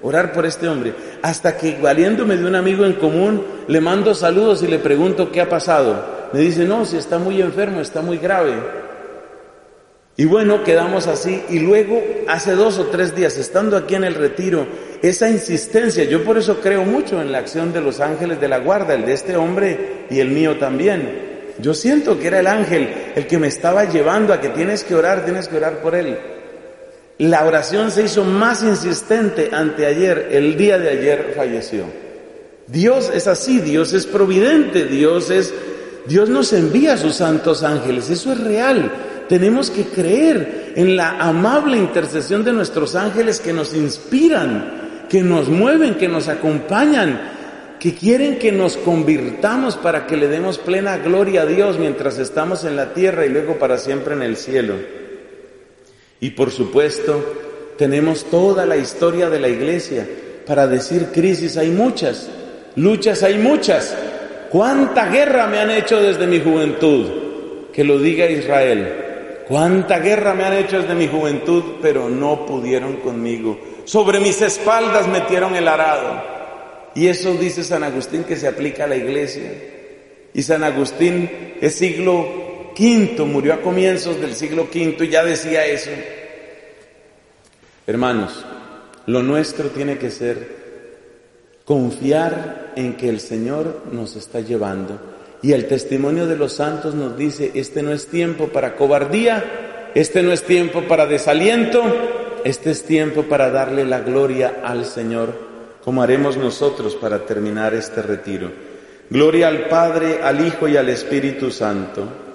hasta que, valiéndome de un amigo en común, le mando saludos y le pregunto qué ha pasado. Me dice, no, si está muy enfermo, está muy grave. Y bueno, quedamos así, y luego, hace 2 o 3 días, estando aquí en el retiro, esa insistencia, yo por eso creo mucho en la acción de los ángeles de la guarda, el de este hombre y el mío también. Yo siento que era el ángel el que me estaba llevando a que tienes que orar por él. La oración se hizo más insistente anteayer, el día de ayer falleció. Dios es así, Dios es providente, Dios nos envía a sus santos ángeles, eso es real. Tenemos que creer en la amable intercesión de nuestros ángeles que nos inspiran, que nos mueven, que nos acompañan, que quieren que nos convirtamos para que le demos plena gloria a Dios mientras estamos en la tierra y luego para siempre en el cielo. Y por supuesto, tenemos toda la historia de la iglesia para decir crisis hay muchas, luchas hay muchas. ¿Cuánta guerra me han hecho desde mi juventud? Que lo diga Israel. ¿Cuánta guerra me han hecho desde mi juventud? Pero no pudieron conmigo. Sobre mis espaldas metieron el arado. Y eso dice San Agustín que se aplica a la iglesia. Y San Agustín es siglo V, murió a comienzos del siglo V y ya decía eso. Hermanos, lo nuestro tiene que ser confiar en que el Señor nos está llevando. Y el testimonio de los santos nos dice, este no es tiempo para cobardía, este no es tiempo para desaliento, este es tiempo para darle la gloria al Señor, como haremos nosotros para terminar este retiro. Gloria al Padre, al Hijo y al Espíritu Santo.